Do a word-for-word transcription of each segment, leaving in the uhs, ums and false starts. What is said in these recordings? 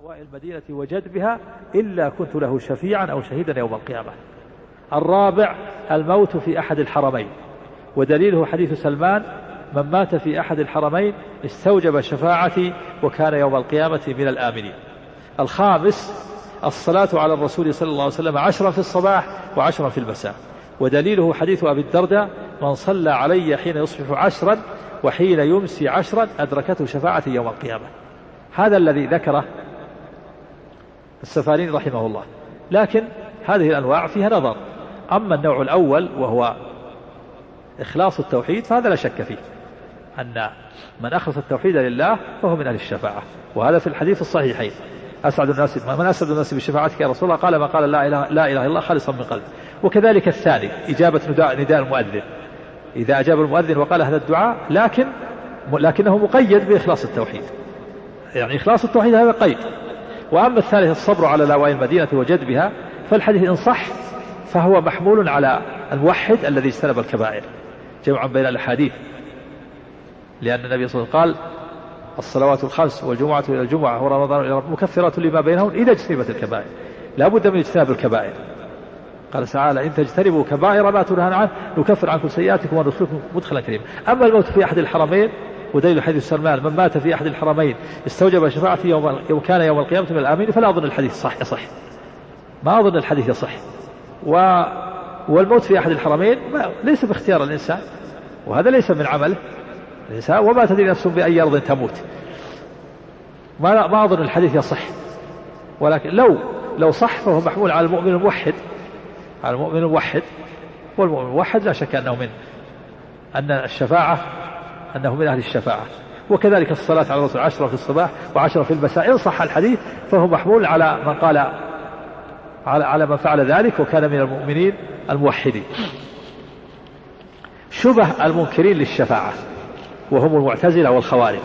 المدينة وجدبها إلا كنت له شفيعا أو شهيدا يوم القيامة. الرابع الموت في أحد الحرمين، ودليله حديث سلمان: من مات في أحد الحرمين استوجب شفاعتي وكان يوم القيامة من الآمنين. الخامس الصلاة على الرسول صلى الله عليه وسلم عشرا في الصباح وعشرا في المساء، ودليله حديث أبي الدرداء: من صلى علي حين يصبح عشرا وحين يمسي عشرا أدركته شفاعتي يوم القيامة. هذا الذي ذكره السفاريني رحمه الله، لكن هذه الأنواع فيها نظر. أما النوع الأول وهو إخلاص التوحيد فهذا لا شك فيه، أن من أخلص التوحيد لله فهو من أهل الشفاعة، وهذا في الحديث الصحيحين: أسعد الناس من أسعد الناس بشفاعتك يا رسول الله؟ قال: ما قال لا إله, لا إله إلا الله خالصا من قلب. وكذلك الثاني إجابة نداء, نداء المؤذن، إذا أجاب المؤذن وقال هذا الدعاء لكن لكنه مقيد بإخلاص التوحيد، يعني إخلاص التوحيد هذا قيد. وأما الثالث الصبر على لاوائي المدينة وجدبها، فالحديث إن صح فهو محمول على الموحد الذي اجتنب الكبائر، جمعا بين الأحاديث، لأن النبي صلى الله عليه وسلم قال: الصلوات الخمس والجمعة إلى الجمعة ورمضان إلى رمضان مكفرات لما بينهم إذا اجتنبت الكبائر. لا بد من اجتناب الكبائر. قال تعالى: إن تجتنبوا كبائر ما تنهون عنه نكفر عنكم سيئاتكم وندخلكم مدخلا كريما. أما الموت في أحد الحرمين، ودليل حديث سلمان: من مات في أحد الحرمين استوجب شفاعتي يوم وكان يوم القيامة من الآمنين، فلا أظن الحديث صح يصح، ما أظن الحديث يصح. و... والموت في أحد الحرمين ليس باختيار الإنسان، وهذا ليس من عمله الإنسان، وما تدري نفس بأي أرض تموت. ما ما أظن الحديث يصح، ولكن لو لو صح فهو محمول على المؤمن الموحد، على المؤمن الموحد، والمؤمن الموحد لا شك أنه من أن الشفاعة أنه من أهل الشفاعة. وكذلك الصلاة على الرسول عشرة في الصباح وعشرة في المساء، إن صح الحديث فهو محمول على من قال على على من فعل ذلك وكان من المؤمنين الموحدين. شبه المنكرين للشفاعة وهم المعتزلة والخوارج،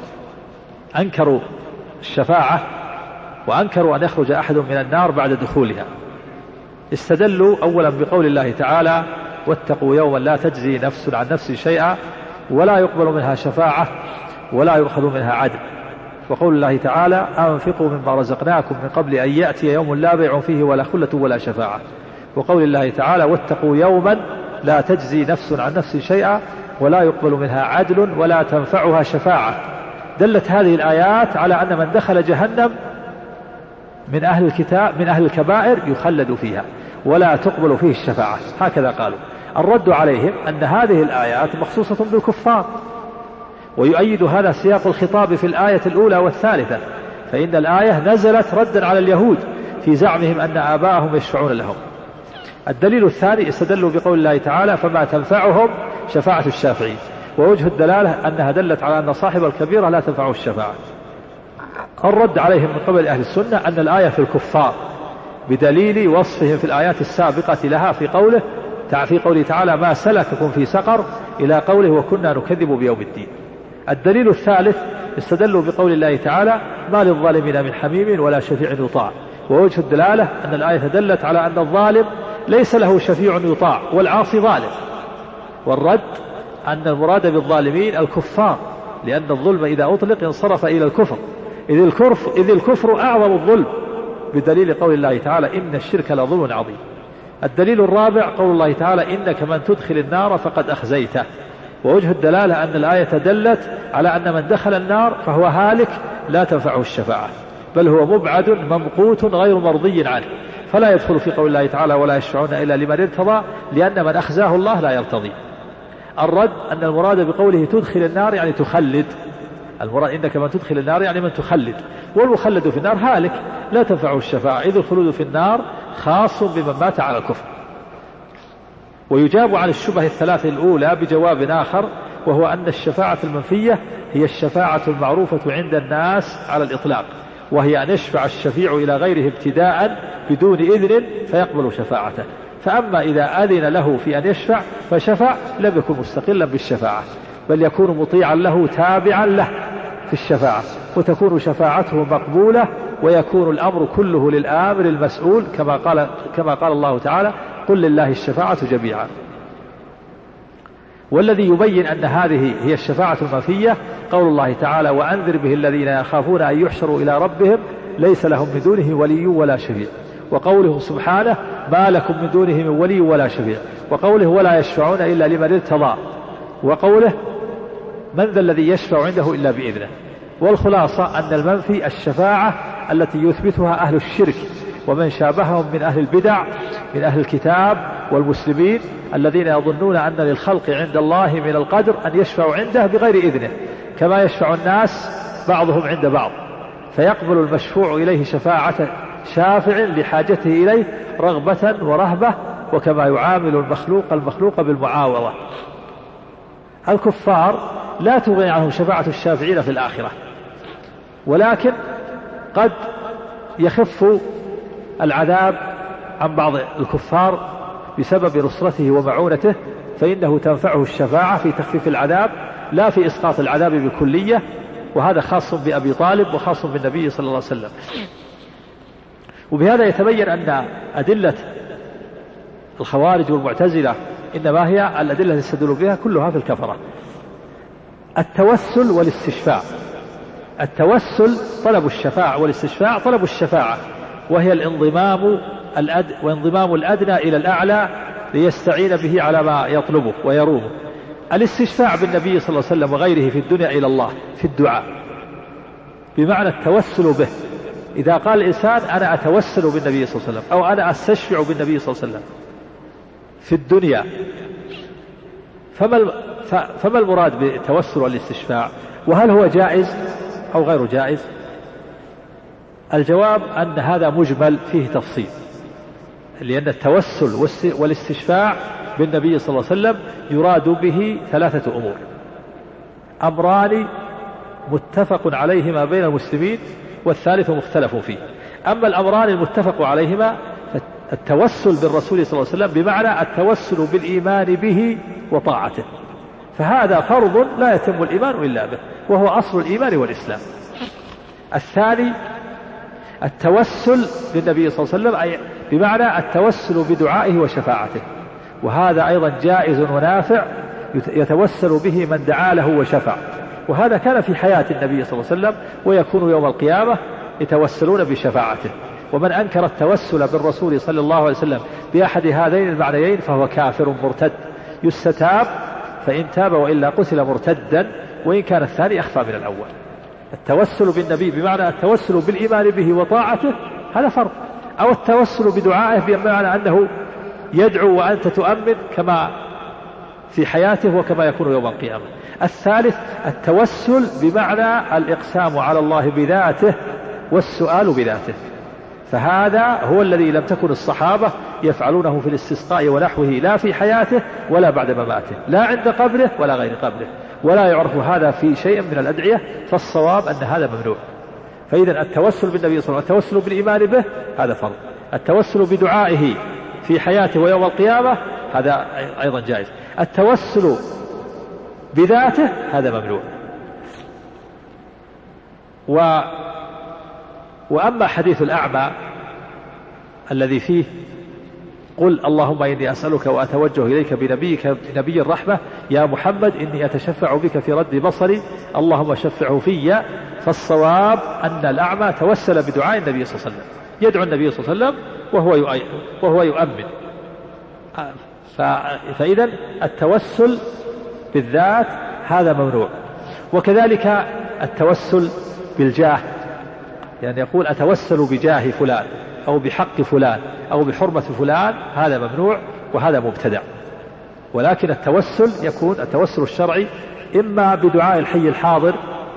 أنكروا الشفاعة وأنكروا أن يخرج أحد من النار بعد دخولها. استدلوا أولا بقول الله تعالى: واتقوا يوما لا تجزي نفس عن نفس شيئا ولا يقبل منها شفاعة ولا يؤخذ منها عدل. وقول الله تعالى: أنفقوا مما رزقناكم من قبل أن يأتي يوم لا بيع فيه ولا خلة ولا شفاعة. وقول الله تعالى: واتقوا يوما لا تجزي نفس عن نفس شيئا ولا يقبل منها عدل ولا تنفعها شفاعة. دلت هذه الآيات على أن من دخل جهنم من أهل الكتاب من أهل الكبائر يخلد فيها ولا تقبل فيه الشفاعة، هكذا قالوا. الرد عليهم أن هذه الآيات مخصوصة بالكفار، ويؤيد هذا سياق الخطاب في الآية الأولى والثالثة، فإن الآية نزلت ردا على اليهود في زعمهم أن آباءهم يشفعون لهم. الدليل الثاني استدلوا بقول الله تعالى: فما تنفعهم شفاعة الشافعين. ووجه الدلالة أنها دلت على أن صاحب الكبيرة لا تنفعه الشفاعة. الرد عليهم من قبل أهل السنة أن الآية في الكفار بدليل وصفهم في الآيات السابقة لها في قوله في قوله تعالى: ما سلككم في سقر، إلى قوله: وكنا نكذب بيوم الدين. الدليل الثالث استدلوا بقول الله تعالى: ما للظالمين من حميم ولا شفيع يطاع. ووجه الدلالة أن الآية دلت على أن الظالم ليس له شفيع يطاع والعاصي ظالم. والرد أن المراد بالظالمين الكفار، لأن الظلم إذا أطلق انصرف إلى الكفر، إذ الكفر, إذ الكفر أعظم الظلم، بدليل قول الله تعالى: إن الشرك لظلم عظيم. الدليل الرابع قول الله تعالى: إنك من تدخل النار فقد أخزيته. ووجه الدلالة أن الآية دلت على أن من دخل النار فهو هالك لا تنفعه الشفاعة، بل هو مبعد ممقوت غير مرضي عنه، فلا يدخل في قول الله تعالى: ولا يشفعون إلا لمن ارتضى، لأن من أخزاه الله لا يرتضي. الرد أن المراد بقوله تدخل النار يعني تخلد، المراد إنك من تدخل النار يعني من تخلد، والمخلد في النار هالك لا تنفعه الشفاعة، إذ الخلود في النار خاص بمن مات على الكفر. ويجاب عن الشبه الثلاث الأولى بجواب آخر، وهو أن الشفاعة المنفية هي الشفاعة المعروفة عند الناس على الإطلاق، وهي أن يشفع الشفيع إلى غيره ابتداء بدون إذن فيقبل شفاعته. فأما إذا أذن له في أن يشفع فشفع لم يكن مستقلا بالشفاعة، بل يكون مطيعا له تابعا له في الشفاعة، وتكون شفاعته مقبولة، ويكون الأمر كله للآمر المسؤول، كما قال, كما قال الله تعالى: قل لله الشفاعة جميعا. والذي يبين أن هذه هي الشفاعة المنفية قول الله تعالى: وأنذر به الذين يخافون أن يحشروا إلى ربهم ليس لهم من دونه ولي ولا شفيع. وقوله سبحانه ما لكم من دونه من ولي ولا شفيع. وقوله ولا يشفعون إلا لمن ارتضى. وقوله من ذا الذي يشفع عنده إلا بإذنه. والخلاصة أن المنفي الشفاعة التي يثبتها أهل الشرك ومن شابههم من أهل البدع من أهل الكتاب والمسلمين الذين يظنون أن للخلق عند الله من القدر أن يشفعوا عنده بغير إذنه كما يشفع الناس بعضهم عند بعض، فيقبل المشفوع إليه شفاعة شافع لحاجته إليه رغبة ورهبة، وكما يعامل المخلوق المخلوق بالمعاوضة. الكفار لا تغني عنهم شفاعة الشافعين في الآخرة، ولكن قد يخف العذاب عن بعض الكفار بسبب نصرته ومعونته، فإنه تنفعه الشفاعة في تخفيف العذاب لا في إسقاط العذاب بكلية، وهذا خاص بأبي طالب وخاص بالنبي صلى الله عليه وسلم. وبهذا يتبين أن أدلة الخوارج والمعتزلة إنما هي الأدلة التي يستدل بها كلها في الكفرة. التوسل والاستشفاع. التوسل طلب الشفاعة، والاستشفاع طلب الشفاعة، وهي الانضمام الأد وانضمام الأدنى إلى الأعلى ليستعين به على ما يطلبه ويرومه. الاستشفاع بالنبي صلى الله عليه وسلم وغيره في الدنيا إلى الله في الدعاء بمعنى التوسل به. إذا قال الإنسان أنا أتوسل بالنبي صلى الله عليه وسلم أو أنا أستشفع بالنبي صلى الله عليه وسلم في الدنيا، فما فما المراد بالتوسل والاستشفاع؟ وهل هو جائز أو غير جائز؟ الجواب أن هذا مجمل فيه تفصيل، لأن التوسل والاستشفاع بالنبي صلى الله عليه وسلم يراد به ثلاثة أمور: أمران متفق عليهما بين المسلمين والثالث مختلف فيه. أما الأمران المتفق عليهما التوسل بالرسول صلى الله عليه وسلم بمعنى التوسل بالإيمان به وطاعته، فهذا فرض لا يتم الإيمان إلا به، وهو أصل الإيمان والإسلام. الثاني التوسل بالنبي صلى الله عليه وسلم أي بمعنى التوسل بدعائه وشفاعته، وهذا أيضا جائز ونافع يتوسل به من دعا له وشفع، وهذا كان في حياة النبي صلى الله عليه وسلم ويكون يوم القيامة يتوسلون بشفاعته. ومن أنكر التوسل بالرسول صلى الله عليه وسلم بأحد هذين المعنيين فهو كافر مرتد يستتاب، فإن تاب وإلا قتل مرتدا، وإن كان الثاني أخفى من الأول. التوسل بالنبي بمعنى التوسل بالإيمان به وطاعته هذا فرق، أو التوسل بدعائه بمعنى أنه يدعو وأنت تؤمن كما في حياته وكما يكون يوم القيامة. الثالث التوسل بمعنى الإقسام على الله بذاته والسؤال بذاته، فهذا هو الذي لم تكن الصحابة يفعلونه في الاستسقاء ونحوه لا في حياته ولا بعد مماته، لا عند قبره ولا غير قبره، ولا يعرف هذا في شيء من الأدعية، فالصواب أن هذا ممنوع. فإذا التوسل بالنبي صلى الله عليه وسلم التوسل بالإيمان به هذا فرض، التوسل بدعائه في حياته ويوم القيامة هذا أيضا جائز، التوسل بذاته هذا ممنوع. و وأما حديث الأعمى الذي فيه قل اللهم إني أسألك وأتوجه إليك بنبيك نبي الرحمة يا محمد إني أتشفع بك في رد بصري اللهم شفعه في، فالصواب أن الأعمى توسل بدعاء النبي صلى الله عليه وسلم، يدعو النبي صلى الله عليه وسلم وهو وهو يؤمن. فإذا التوسل بالذات هذا ممنوع. وكذلك التوسل بالجاه، يعني يقول أتوسل بجاه فلان أو بحق فلان أو بحرمة فلان، هذا ممنوع وهذا مبتدع. ولكن التوسل يكون التوسل الشرعي إما بدعاء الحي الحاضر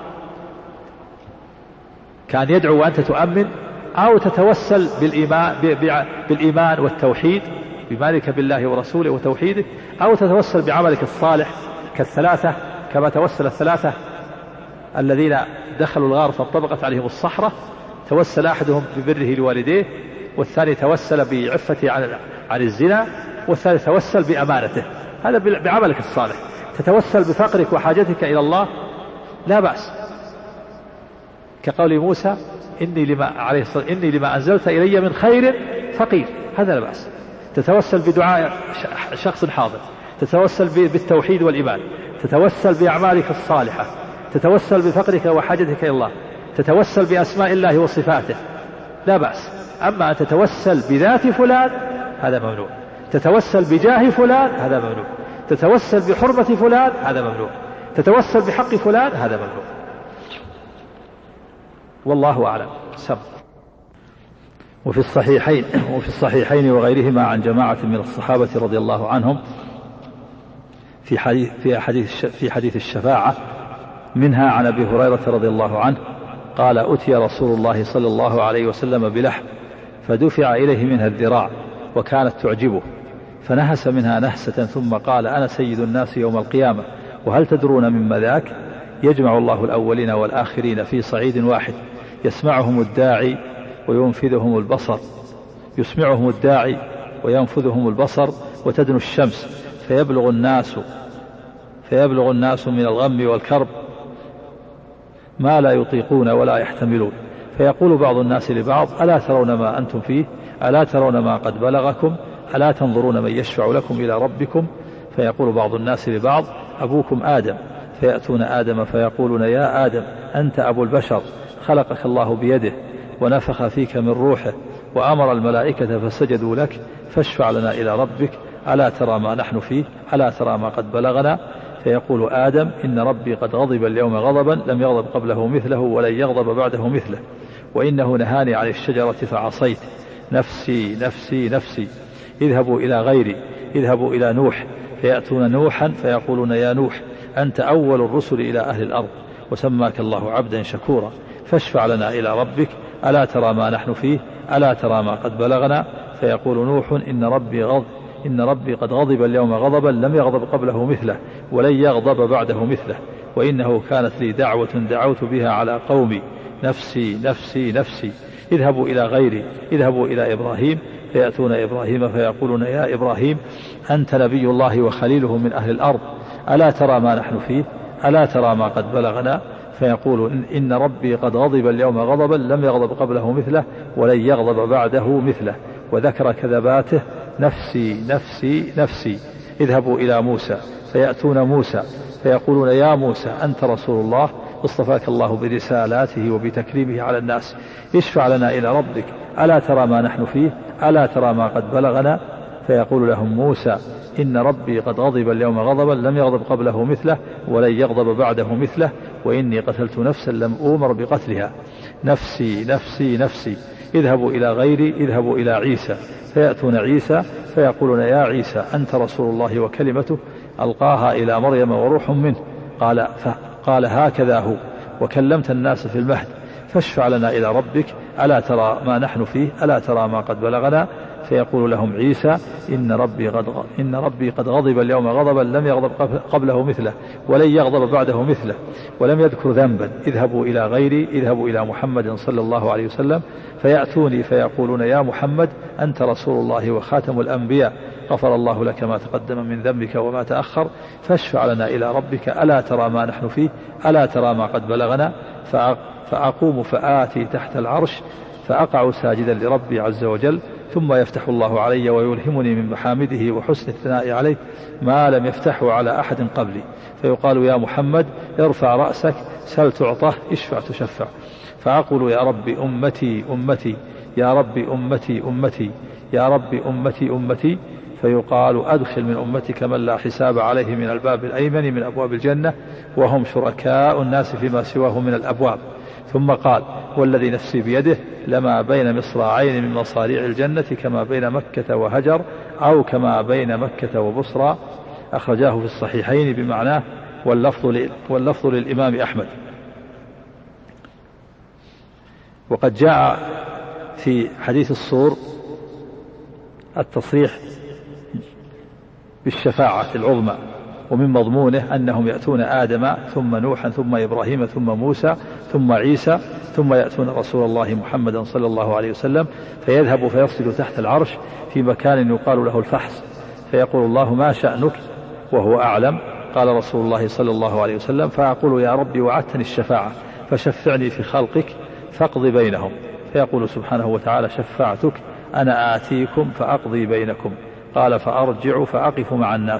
كان يدعو وأنت تؤمن، أو تتوسل بالإيمان, بالإيمان والتوحيد بإيمانك بالله ورسوله وتوحيده، أو تتوسل بعملك الصالح كالثلاثة كما توسل الثلاثة الذين دخلوا الغار فانطبقت عليهم الصحراء، توسل أحدهم ببره لوالديه، والثاني توسل بعفته عن عن الزنا، والثالث توسل بأمانته، هذا بعملك الصالح. تتوسل بفقرك وحاجتك إلى الله لا بأس، كقول موسى إني لما, عليه الصلاة إني لما أنزلت إلي من خير فقير، هذا لا بأس. تتوسل بدعاء شخص حاضر، تتوسل بالتوحيد والإيمان، تتوسل بأعمالك الصالحة، تتوسل بفقرك وحاجتك إلى الله، تتوسل بأسماء الله وصفاته لا بأس. أما أن تتوسل بذات فلان هذا ممنوع، تتوسل بجاه فلان هذا ممنوع، تتوسل بحرمة فلان هذا ممنوع، تتوسل بحق فلان هذا ممنوع. والله أعلم. سم. وفي الصحيحين وفي الصحيحين وغيرهما عن جماعة من الصحابة رضي الله عنهم في حديث في حديث في حديث الشفاعة، منها عن أبي هريرة رضي الله عنه قال: أتي رسول الله صلى الله عليه وسلم بلحم فدفع إليه منها الذراع وكانت تعجبه، فنهس منها نهسة ثم قال: أنا سيد الناس يوم القيامة، وهل تدرون مما ذاك؟ يجمع الله الأولين والآخرين في صعيد واحد، يسمعهم الداعي وينفذهم البصر يسمعهم الداعي وينفذهم البصر وتدنو الشمس فيبلغ الناس فيبلغ الناس من الغم والكرب ما لا يطيقون ولا يحتملون، فيقول بعض الناس لبعض: ألا ترون ما أنتم فيه؟ ألا ترون ما قد بلغكم؟ ألا تنظرون من يشفع لكم إلى ربكم؟ فيقول بعض الناس لبعض: أبوكم آدم. فيأتون آدم فيقولون: يا آدم أنت أبو البشر، خلقك الله بيده ونفخ فيك من روحه وأمر الملائكة فسجدوا لك، فاشفع لنا إلى ربك، ألا ترى ما نحن فيه؟ ألا ترى ما قد بلغنا؟ فيقول آدم: إن ربي قد غضب اليوم غضبا لم يغضب قبله مثله ولن يغضب بعده مثله، وإنه نهاني عن الشجرة فعصيت، نفسي نفسي نفسي، اذهبوا إلى غيري، اذهبوا إلى نوح. فيأتون نوحا فيقولون: يا نوح أنت أول الرسل إلى أهل الأرض، وسماك الله عبدا شكورا، فاشفع لنا إلى ربك، ألا ترى ما نحن فيه؟ ألا ترى ما قد بلغنا؟ فيقول نوح: إن ربي غضب إن ربي قد غضب اليوم غضبا لم يغضب قبله مثله ولن يغضب بعده مثله، وإنه كانت لي دعوة دعوت بها على قومي، نفسي نفسي نفسي، اذهبوا إلى غيري، اذهبوا إلى إبراهيم. فيأتون إبراهيم فيقولون: يا إبراهيم أنت نبي الله وخليله من أهل الأرض، ألا ترى ما نحن فيه؟ ألا ترى ما قد بلغنا؟ فيقول: إن ربي قد غضب اليوم غضبا لم يغضب قبله مثله ولن يغضب بعده مثله، وذكر كذباته: نفسي نفسي نفسي، اذهبوا إلى موسى. فيأتون موسى فيقولون: يا موسى أنت رسول الله، اصطفاك الله برسالاته وبتكريمه على الناس، اشفع لنا إلى ربك، ألا ترى ما نحن فيه؟ ألا ترى ما قد بلغنا؟ فيقول لهم موسى: إن ربي قد غضب اليوم غضبا لم يغضب قبله مثله ولن يغضب بعده مثله، وإني قتلت نفسا لم أؤمر بقتلها، نفسي نفسي نفسي، اذهبوا إلى غيري، اذهبوا إلى عيسى. فيأتون عيسى فيقولون: يا عيسى أنت رسول الله وكلمته ألقاها إلى مريم وروح منه، قال, قال هكذا هو، وكلمت الناس في المهد، فاشفع لنا إلى ربك، ألا ترى ما نحن فيه؟ ألا ترى ما قد بلغنا؟ فيقول لهم عيسى: إن ربي قد إن ربي قد غضب اليوم غضبا لم يغضب قبله مثله ولن يغضب بعده مثله، ولم يذكر ذنبا، اذهبوا إلى غيري، اذهبوا إلى محمد صلى الله عليه وسلم. فيأتوني فيقولون: يا محمد أنت رسول الله وخاتم الأنبياء، غفر الله لك ما تقدم من ذنبك وما تأخر، فاشفع لنا إلى ربك، ألا ترى ما نحن فيه؟ ألا ترى ما قد بلغنا؟ فأقوم فآتي تحت العرش فأقع ساجدا لربي عز وجل، ثم يفتح الله علي ويلهمني من محامده وحسن الثناء عليه ما لم يفتحه على أحد قبلي، فيقال: يا محمد ارفع رأسك، سل تعطه، اشفع تشفع. فأقول: يا ربي أمتي أمتي، يا ربي أمتي أمتي، يا ربي أمتي أمتي. فيقال: أدخل من أمتك من لا حساب عليه من الباب الأيمن من أبواب الجنة، وهم شركاء الناس فيما سواه من الأبواب. ثم قال: والذي نفسي بيده لما بين مصراعين من مصاريع الجنة كما بين مكة وهجر، أو كما بين مكة وبصرى. أخرجاه في الصحيحين بمعناه، واللفظ, واللفظ للإمام أحمد. وقد جاء في حديث الصور التصريح بالشفاعة العظمى، ومن مضمونه أنهم يأتون آدم ثم نوحا ثم إبراهيم ثم موسى ثم عيسى، ثم يأتون رسول الله محمدا صلى الله عليه وسلم، فيذهب فيصل تحت العرش في مكان يقال له الفحص، فيقول الله: ما شأنك؟ وهو أعلم. قال رسول الله صلى الله عليه وسلم: فأقول: يا ربي وعدتني الشفاعة فشفعني في خلقك فاقضي بينهم. فيقول سبحانه وتعالى: شفعتك، أنا آتيكم فأقضي بينكم. قال: فأرجع فأقف مع الناس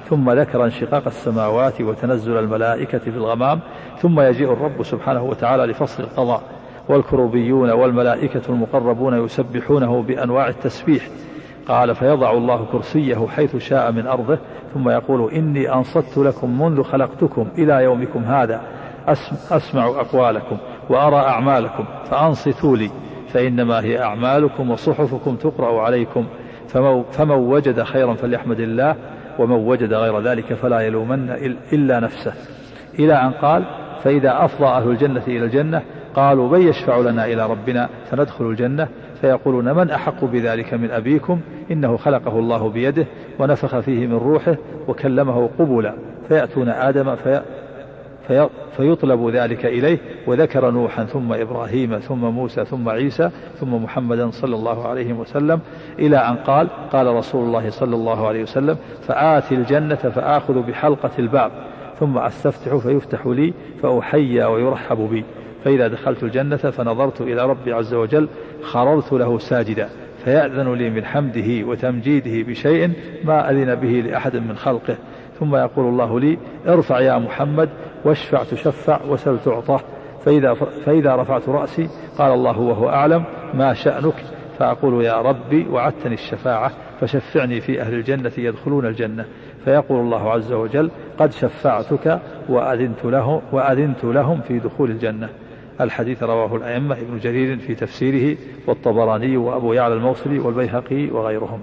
ثم ذكر انشقاق السماوات وتنزل الملائكة في الغمام، ثم يجيء الرب سبحانه وتعالى لفصل القضاء، والكروبيون والملائكة المقربون يسبحونه بأنواع التسبيح. قال: فيضع الله كرسيه حيث شاء من أرضه، ثم يقول: إني أنصت لكم منذ خلقتكم إلى يومكم هذا، أسمع أقوالكم وأرى أعمالكم، فأنصتوا لي، فإنما هي أعمالكم وصحفكم تقرأ عليكم، فمن وجد خيرا فليحمد الله، ومن وجد غير ذلك فلا يلومن إلا نفسه. إلى أن قال: فإذا أفضى أهل الجنة إلى الجنة قالوا: من يشفع لنا إلى ربنا فندخل الجنة؟ فيقولون: من أحق بذلك من أبيكم؟ إنه خلقه الله بيده ونفخ فيه من روحه وكلمه قبلا. فيأتون آدم في في فيطلب ذلك إليه، وذكر نوحا ثم إبراهيم ثم موسى ثم عيسى ثم محمدا صلى الله عليه وسلم، إلى أن قال: قال رسول الله صلى الله عليه وسلم: فآتي الجنة فآخذ بحلقة الباب، ثم أستفتح فيفتح لي فأحيى ويرحب بي، فإذا دخلت الجنة فنظرت إلى ربي عز وجل خررت له ساجدا، فيأذن لي من حمده وتمجيده بشيء ما أذن به لأحد من خلقه، ثم يقول الله لي: ارفع يا محمد واشفع تشفع وسل تعطى. فإذا, فإذا رفعت رأسي قال الله وهو أعلم: ما شأنك؟ فأقول: يا ربي وعدتني الشفاعة فشفعني في أهل الجنة يدخلون الجنة. فيقول الله عز وجل: قد شفعتك وأذنت لهم, وأذنت لهم في دخول الجنة. الحديث رواه الأئمة ابن جرير في تفسيره، والطبراني وأبو يعلى الموصلي والبيهقي وغيرهم.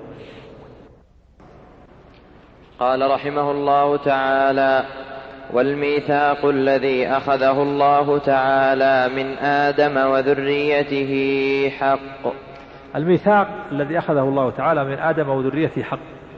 قال رحمه الله تعالى: والميثاق الذي أخذه الله تعالى من آدم وذريته حق. الميثاق الذي أخذه الله تعالى من آدم وذريته حق.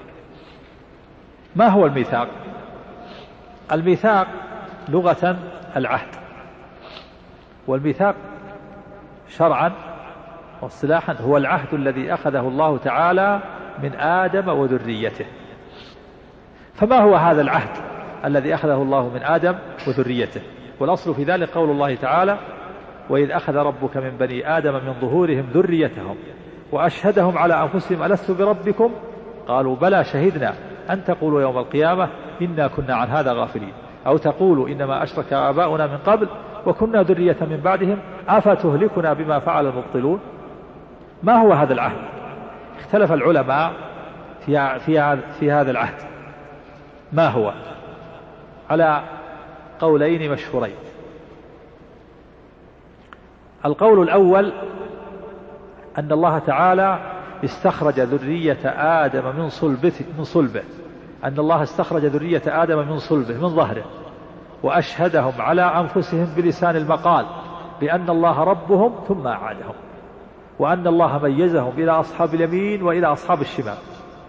ما هو الميثاق؟ الميثاق لغة العهد، والميثاق شرعا واصطلاحا هو العهد الذي أخذه الله تعالى من آدم وذريته. فما هو هذا العهد الذي أخذه الله من آدم وذريته؟ والأصل في ذلك قول الله تعالى: وإذ أخذ ربك من بني آدم من ظهورهم ذريتهم وأشهدهم على أنفسهم ألست بربكم؟ قالوا بلى شهدنا أن تقولوا يوم القيامة إنا كنا عن هذا غافلين، أو تقولوا إنما أشرك آباؤنا من قبل وكنا ذرية من بعدهم أفتهلكنا بما فعل المبطلون. ما هو هذا العهد؟ اختلف العلماء في, في, في هذا العهد ما هو، على قولين مشهورين. القول الأول أن الله تعالى استخرج ذرية آدم من صلبه, من صلبه أن الله استخرج ذرية آدم من صلبه من ظهره، وأشهدهم على أنفسهم بلسان المقال بأن الله ربهم ثم أعادهم، وأن الله ميزهم إلى أصحاب اليمين وإلى أصحاب الشمال.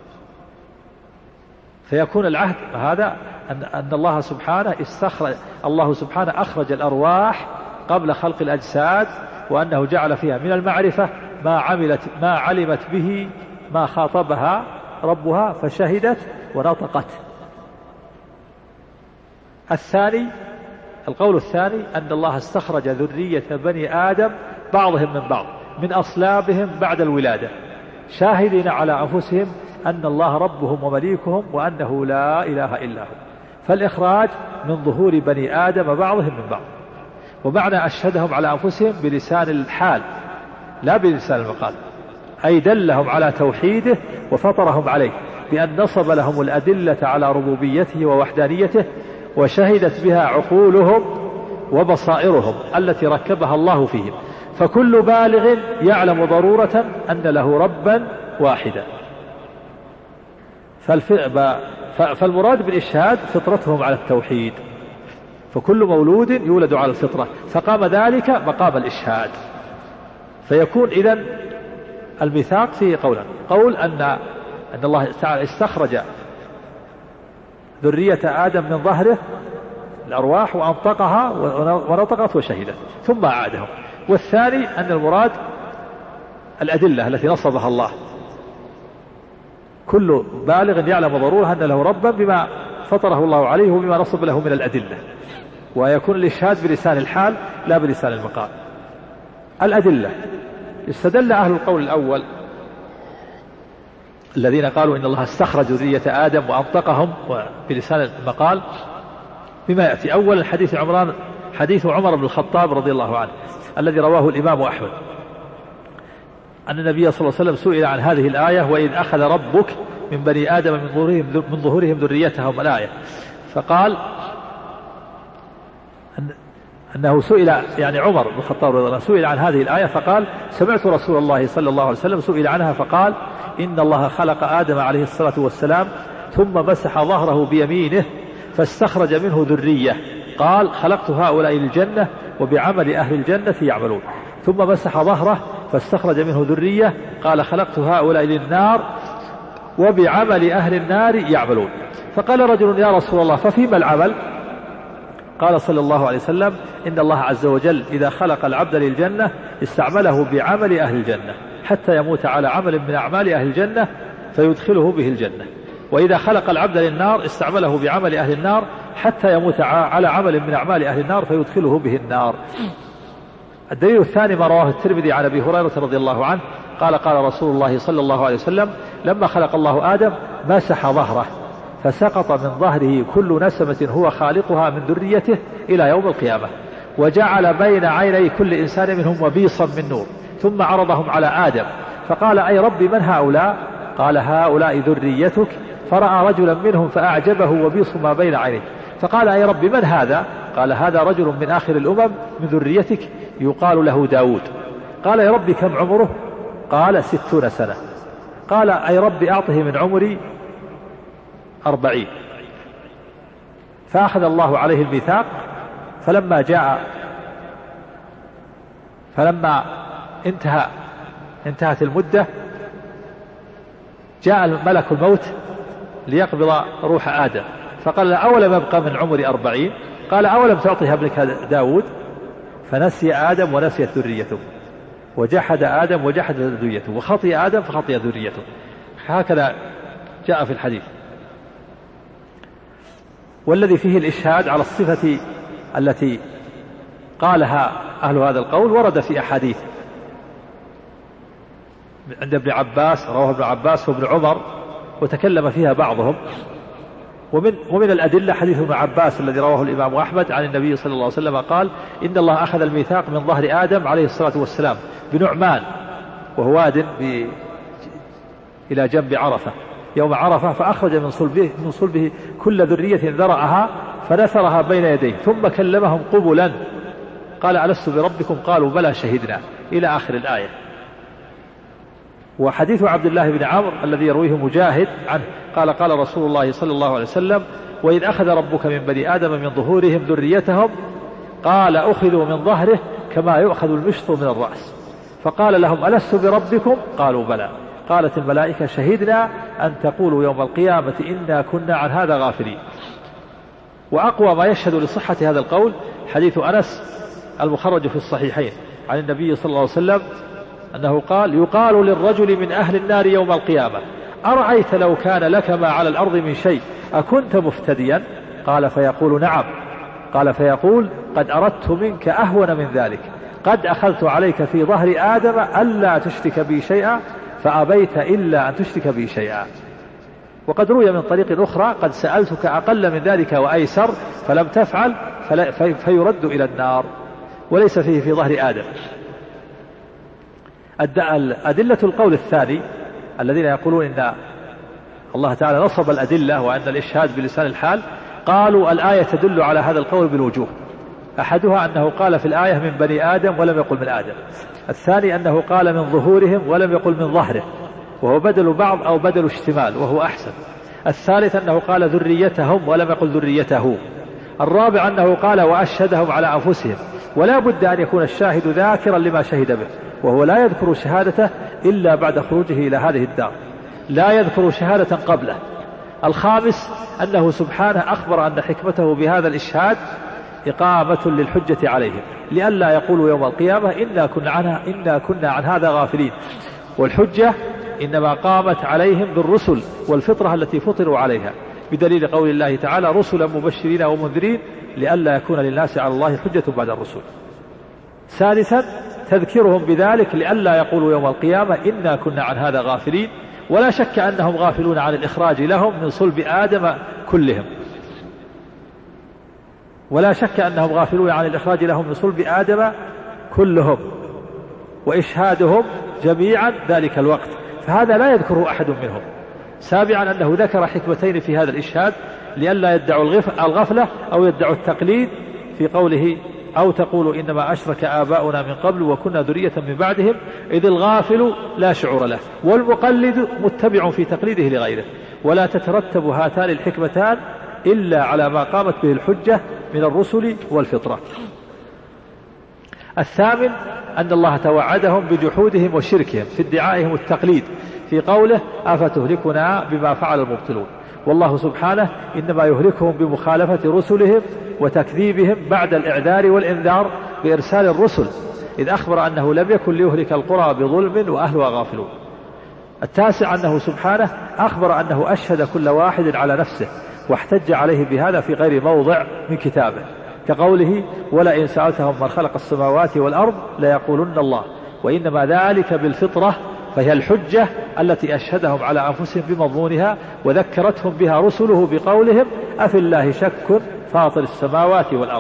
فيكون العهد هذا أن, أن الله سبحانه استخرج الله سبحانه أخرج الأرواح قبل خلق الأجساد، وأنه جعل فيها من المعرفة ما عملت ما علمت به ما خاطبها ربها فشهدت ونطقت. الثاني القول الثاني أن الله استخرج ذرية بني آدم بعضهم من بعض من أصلابهم بعد الولادة، شاهدين على أنفسهم أن الله ربهم ومليكهم وأنه لا إله إلا هو، فالإخراج من ظهور بني آدم بعضهم من بعض. ومعنى أشهدهم على أنفسهم بلسان الحال لا بلسان المقال، أي دلهم على توحيده وفطرهم عليه بأن نصب لهم الأدلة على ربوبيته ووحدانيته، وشهدت بها عقولهم وبصائرهم التي ركبها الله فيهم. فكل بالغ يعلم ضرورة أن له ربا واحدا. فالمراد بالإشهاد فطرتهم على التوحيد، فكل مولود يولد على الفطرة، فقام ذلك مقام الإشهاد. فيكون إذن الميثاق فيه قولا: قول أن أن الله تعالى استخرج ذرية آدم من ظهره الأرواح وأنطقها ونطقت وشهدت ثم أعادهم. والثاني أن المراد الأدلة التي نصبها الله، كل بالغ يعلم ضرورة أن له ربا بما فطره الله عليه وبما نصب له من الأدلة، ويكون الإشهاد بلسان الحال لا بلسان المقال. الأدلة: استدل أهل القول الأول الذين قالوا إن الله استخرج ذرية آدم وأنطقهم بلسان المقال بما يأتي. أولا حديث عمران حديث عمر بن الخطاب رضي الله عنه الذي رواه الإمام أحمد أن النبي صلى الله عليه وسلم سئل عن هذه الآية وإذ أخذ ربك من بني آدم من ظهورهم, من ظهورهم ذريتهم الآية، فقال أنه سئل يعني عمر بن الخطاب رضي الله عنه سئل عن هذه الآية فقال سمعت رسول الله صلى الله عليه وسلم سئل عنها فقال إن الله خلق آدم عليه الصلاة والسلام ثم مسح ظهره بيمينه فاستخرج منه ذرية، قال خلقت هؤلاء للجنة وبعمل أهل الجنة يعملون، ثم مسح ظهره فاستخرج منه ذرية، قال خلقت هؤلاء للنار وبعمل أهل النار يعملون. فقال رجل يا رسول الله ففيما العمل؟ قال صلى الله عليه وسلم إن الله عز وجل إذا خلق العبد للجنة استعمله بعمل أهل الجنة حتى يموت على عمل من أعمال أهل الجنة فيدخله به الجنة، وإذا خلق العبد للنار استعمله بعمل أهل النار حتى يموت على عمل من أعمال أهل النار فيدخله به النار. الدليل الثاني ما رواه الترمذي عن أبي هريرة رضي الله عنه قال قال رسول الله صلى الله عليه وسلم لما خلق الله آدم مسح ظهره فسقط من ظهره كل نسمة هو خالقها من ذريته إلى يوم القيامة، وجعل بين عيني كل إنسان منهم وبيصا من نور، ثم عرضهم على آدم فقال أي ربي من هؤلاء؟ قال هؤلاء ذريتك، فرأى رجلا منهم فأعجبه وبيص ما بين عينيه فقال أي ربي من هذا؟ قال هذا رجل من آخر الأمم من ذريتك يقال له داود. قال يا ربي كم عمره؟ قال ستون سنة. قال أي ربي أعطه من عمري أربعين. فأخذ الله عليه الميثاق، فلما جاء فلما انتهى انتهت المدة جاء ملك الموت ليقبض روح آدم فقال أولم يبقى من عمري أربعين؟ قال أولم تعطيها ابنك داود؟ فنسي آدم ونسيت ذريته، وجحد آدم وجحد ذريته، وخطئ آدم فخطئ ذريته. هكذا جاء في الحديث. والذي فيه الإشهاد على الصفة التي قالها أهل هذا القول ورد في أحاديث عند ابن عباس، رواه ابن عباس وابن عمر وتكلم فيها بعضهم. ومن, ومن الأدلة حديث ابن عباس الذي رواه الإمام أحمد عن النبي صلى الله عليه وسلم قال إن الله أخذ الميثاق من ظهر آدم عليه الصلاة والسلام بنعمان وهو واد إلى جنب عرفة يوم عرفة، فأخرج من صلبه, من صلبه كل ذرية ذرعها فنثرها بين يديه ثم كلمهم قبلا قال ألست بربكم؟ قالوا بلى شهدنا، إلى آخر الآية. وحديث عبد الله بن عمرو الذي يرويه مجاهد عنه قال قال رسول الله صلى الله عليه وسلم وإذ أخذ ربك من بني آدم من ظهورهم ذريتهم قال أخذوا من ظهره كما يؤخذ المشط من الرأس، فقال لهم ألست بربكم؟ قالوا بلى. قالت الملائكة شهدنا أن تقولوا يوم القيامة إنا كنا عن هذا غافلين. وأقوى ما يشهد لصحة هذا القول حديث أنس المخرج في الصحيحين عن النبي صلى الله عليه وسلم أنه قال يقال للرجل من أهل النار يوم القيامة أرأيت لو كان لك ما على الأرض من شيء أكنت مفتديا؟ قال فيقول نعم. قال فيقول قد أردت منك أهون من ذلك، قد أخذت عليك في ظهر آدم ألا تشرك بي شيئا فأبيت إلا أن تشرك بي شيئا. وقد روي من طريق أخرى قد سألتك أقل من ذلك وأيسر فلم تفعل فيرد إلى النار، وليس فيه في ظهر آدم. أدلة القول الثاني الذين يقولون إن الله تعالى نصب الأدلة وأن الإشهاد بلسان الحال، قالوا الآية تدل على هذا القول بالوجوه. أحدها أنه قال في الآية من بني آدم ولم يقل من آدم، الثاني أنه قال من ظهورهم ولم يقل من ظهره وهو بدل بعض أو بدل اشتمال وهو أحسن، الثالث أنه قال ذريتهم ولم يقل ذريته، الرابع أنه قال وأشهدهم على أنفسهم، ولا بد أن يكون الشاهد ذاكرا لما شهد به، وهو لا يذكر شهادته إلا بعد خروجه إلى هذه الدار، لا يذكر شهادة قبله. الخامس أنه سبحانه أخبر أن حكمته بهذا الإشهاد إقامة للحجة عليهم لئلا يقولوا يوم القيامة إنا كنا, عنها إنا كنا عن هذا غافلين. والحجة إنما قامت عليهم بالرسل والفطرة التي فطروا عليها، بدليل قول الله تعالى رسلا مبشرين ومنذرين لئلا يكون للناس على الله حجة بعد الرسل. ثالثا تذكرهم بذلك لئلا يقولوا يوم القيامة إنا كنا عن هذا غافلين. ولا شك أنهم غافلون عن الإخراج لهم من صلب آدم كلهم ولا شك أنهم غافلون عن الإخراج لهم من صلب آدم كلهم وإشهادهم جميعا ذلك الوقت، فهذا لا يذكره أحد منهم. سابعا أنه ذكر حكمتين في هذا الإشهاد لئلا يدعوا الغفلة أو يدعوا التقليد في قوله أو تقولوا إنما أشرك آباؤنا من قبل وكنا ذرية من بعدهم، إذ الغافل لا شعور له والمقلد متبع في تقليده لغيره، ولا تترتب هاتان الحكمتان إلا على ما قامت به الحجة من الرسل والفطرة. الثامن أن الله توعدهم بجحودهم وشركهم في ادعائهم التقليد في قوله أفتهلكنا بما فعل المبطلون، والله سبحانه إنما يهلكهم بمخالفة رسلهم وتكذيبهم بعد الإعذار والإنذار بإرسال الرسل، إذ أخبر أنه لم يكن ليهلك القرى بظلم وأهلها غافلون. التاسع أنه سبحانه أخبر أنه أشهد كل واحد على نفسه واحتج عليه بهذا في غير موضع من كتابه، كقوله ولئن سألتهم من خلق السماوات والأرض ليقولن الله، وإنما ذلك بالفطرة، فهي الحجة التي أشهدهم على أنفسهم بمضمونها وذكرتهم بها رسله بقولهم أفي الله شك فاطر السماوات والأرض.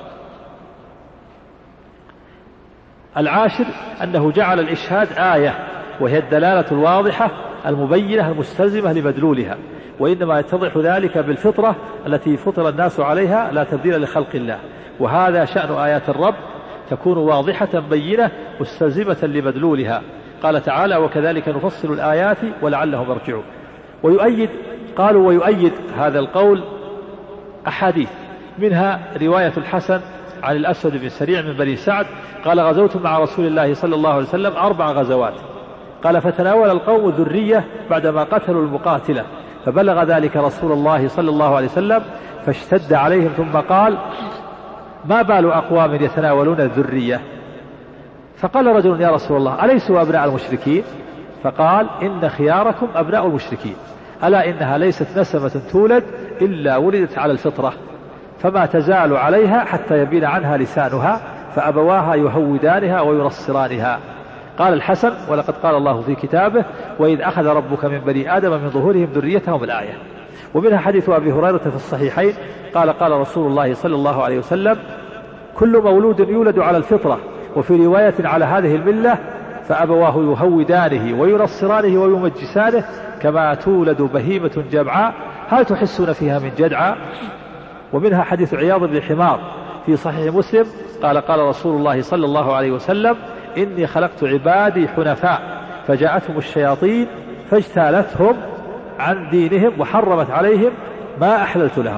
العاشر أنه جعل الإشهاد آية، وهي الدلالة الواضحة المبينة المستلزمة لمدلولها، وإنما يتضح ذلك بالفطرة التي فطر الناس عليها لا تبديل لخلق الله، وهذا شأن آيات الرب، تكون واضحة بينة مستلزمة لمدلولها. قال تعالى وكذلك نفصل الآيات ولعلهم يرجعون. ويؤيد قالوا ويؤيد هذا القول أحاديث، منها رواية الحسن عن الأسود بن سريع من بني سعد قال غزوت مع رسول الله صلى الله عليه وسلم أربع غزوات، قال فتناول القوم ذرية بعدما قتلوا المقاتلة، فبلغ ذلك رسول الله صلى الله عليه وسلم فاشتد عليهم ثم قال ما بال أقوام يتناولون الذرية؟ فقال رجل يا رسول الله أليسوا أبناء المشركين؟ فقال إن خياركم أبناء المشركين، ألا إنها ليست نسمة تولد إلا ولدت على الفطرة، فما تزال عليها حتى يبين عنها لسانها، فأبواها يهودانها وينصرانها. قال الحسن ولقد قال الله في كتابه وإذ أخذ ربك من بني آدم من ظهورهم ذريتهم الآية. ومنها حديث أبي هريرة في الصحيحين قال قال رسول الله صلى الله عليه وسلم كل مولود يولد على الفطرة، وفي رواية على هذه الملة، فأبواه يهودانه وينصرانه ويمجسانه كما تولد بهيمة جمعاء هل تحسون فيها من جدعاء. ومنها حديث عياض بن حمار في صحيح مسلم قال قال رسول الله صلى الله عليه وسلم إني خلقت عبادي حنفاء فجاءتهم الشياطين فاجتالتهم عن دينهم وحرمت عليهم ما أحللت لهم.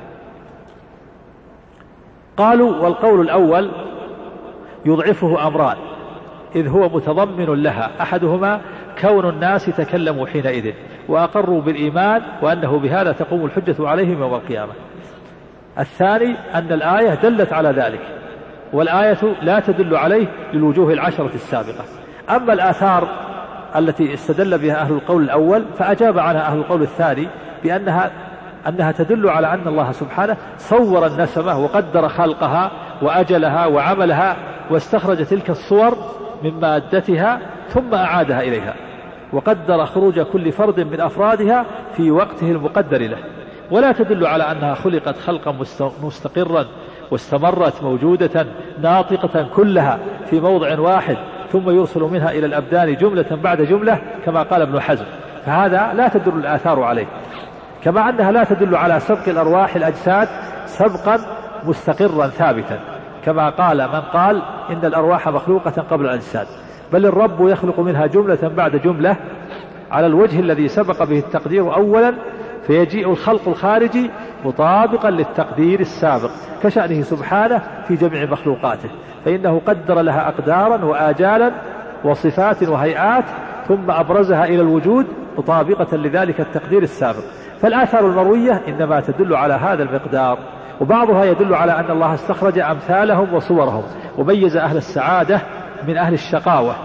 قالوا والقول الأول يضعفه أمران إذ هو متضمن لها، أحدهما كون الناس تكلموا حينئذ وأقروا بالإيمان وأنه بهذا تقوم الحجة عليهم يوم القيامة. الثاني أن الآية دلت على ذلك، والآية لا تدل عليه للوجوه العشرة السابقة. أما الآثار التي استدل بها أهل القول الأول فأجاب عنها أهل القول الثاني بأنها أنها تدل على أن الله سبحانه صور النسمة وقدر خلقها وأجلها وعملها واستخرج تلك الصور من مادتها ثم أعادها إليها، وقدر خروج كل فرد من أفرادها في وقته المقدر له، ولا تدل على أنها خلقت خلقا مستقرا واستمرت موجودة ناطقة كلها في موضع واحد ثم يرسل منها إلى الأبدان جملة بعد جملة كما قال ابن حزم، فهذا لا تدل الآثار عليه. كما أنها لا تدل على سبق الأرواح الأجساد سبقا مستقرا ثابتا كما قال من قال إن الأرواح مخلوقة قبل الأجساد، بل الرب يخلق منها جملة بعد جملة على الوجه الذي سبق به التقدير أولا، فيجيء الخلق الخارجي مطابقا للتقدير السابق كشأنه سبحانه في جميع مخلوقاته، فإنه قدر لها أقدارا وآجالا وصفات وهيئات ثم أبرزها إلى الوجود مطابقة لذلك التقدير السابق. فالآثار المروية إنما تدل على هذا المقدار، وبعضها يدل على أن الله استخرج أمثالهم وصورهم وميز أهل السعادة من أهل الشقاوة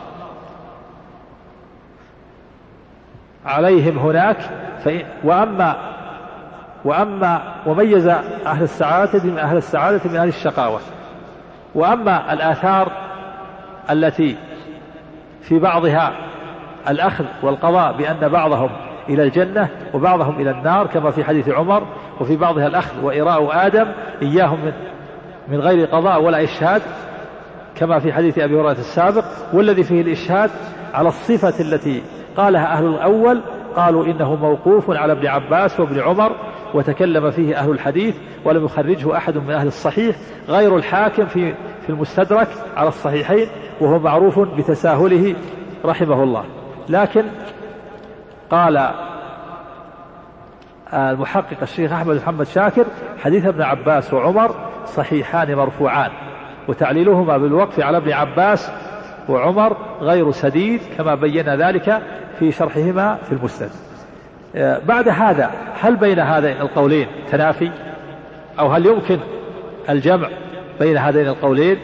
عليهم هناك، وأما وأما وميز أهل السعادة من أهل السعادة من أهل الشقاوة. وأما الآثار التي في بعضها الأخذ والقضاء بأن بعضهم إلى الجنة وبعضهم إلى النار كما في حديث عمر، وفي بعضها الأخذ وإراء آدم إياهم من, من غير قضاء ولا إشهاد كما في حديث أبي هريرة السابق، والذي فيه الإشهاد على الصفة التي قالها أهل الأول قالوا إنه موقوف على ابن عباس وابن عمر، وتكلم فيه أهل الحديث ولم يخرجه أحد من أهل الصحيح غير الحاكم في في المستدرك على الصحيحين، وهو معروف بتساهله رحمه الله. لكن قال المحقق الشيخ أحمد محمد شاكر حديث ابن عباس وعمر صحيحان مرفوعان، وتعليلهما بالوقف على ابن عباس وعمر غير سديد كما بين ذلك في شرحهما في المسند. بعد هذا هل بين هذين القولين تنافي أو هل يمكن الجمع بين هذين القولين؟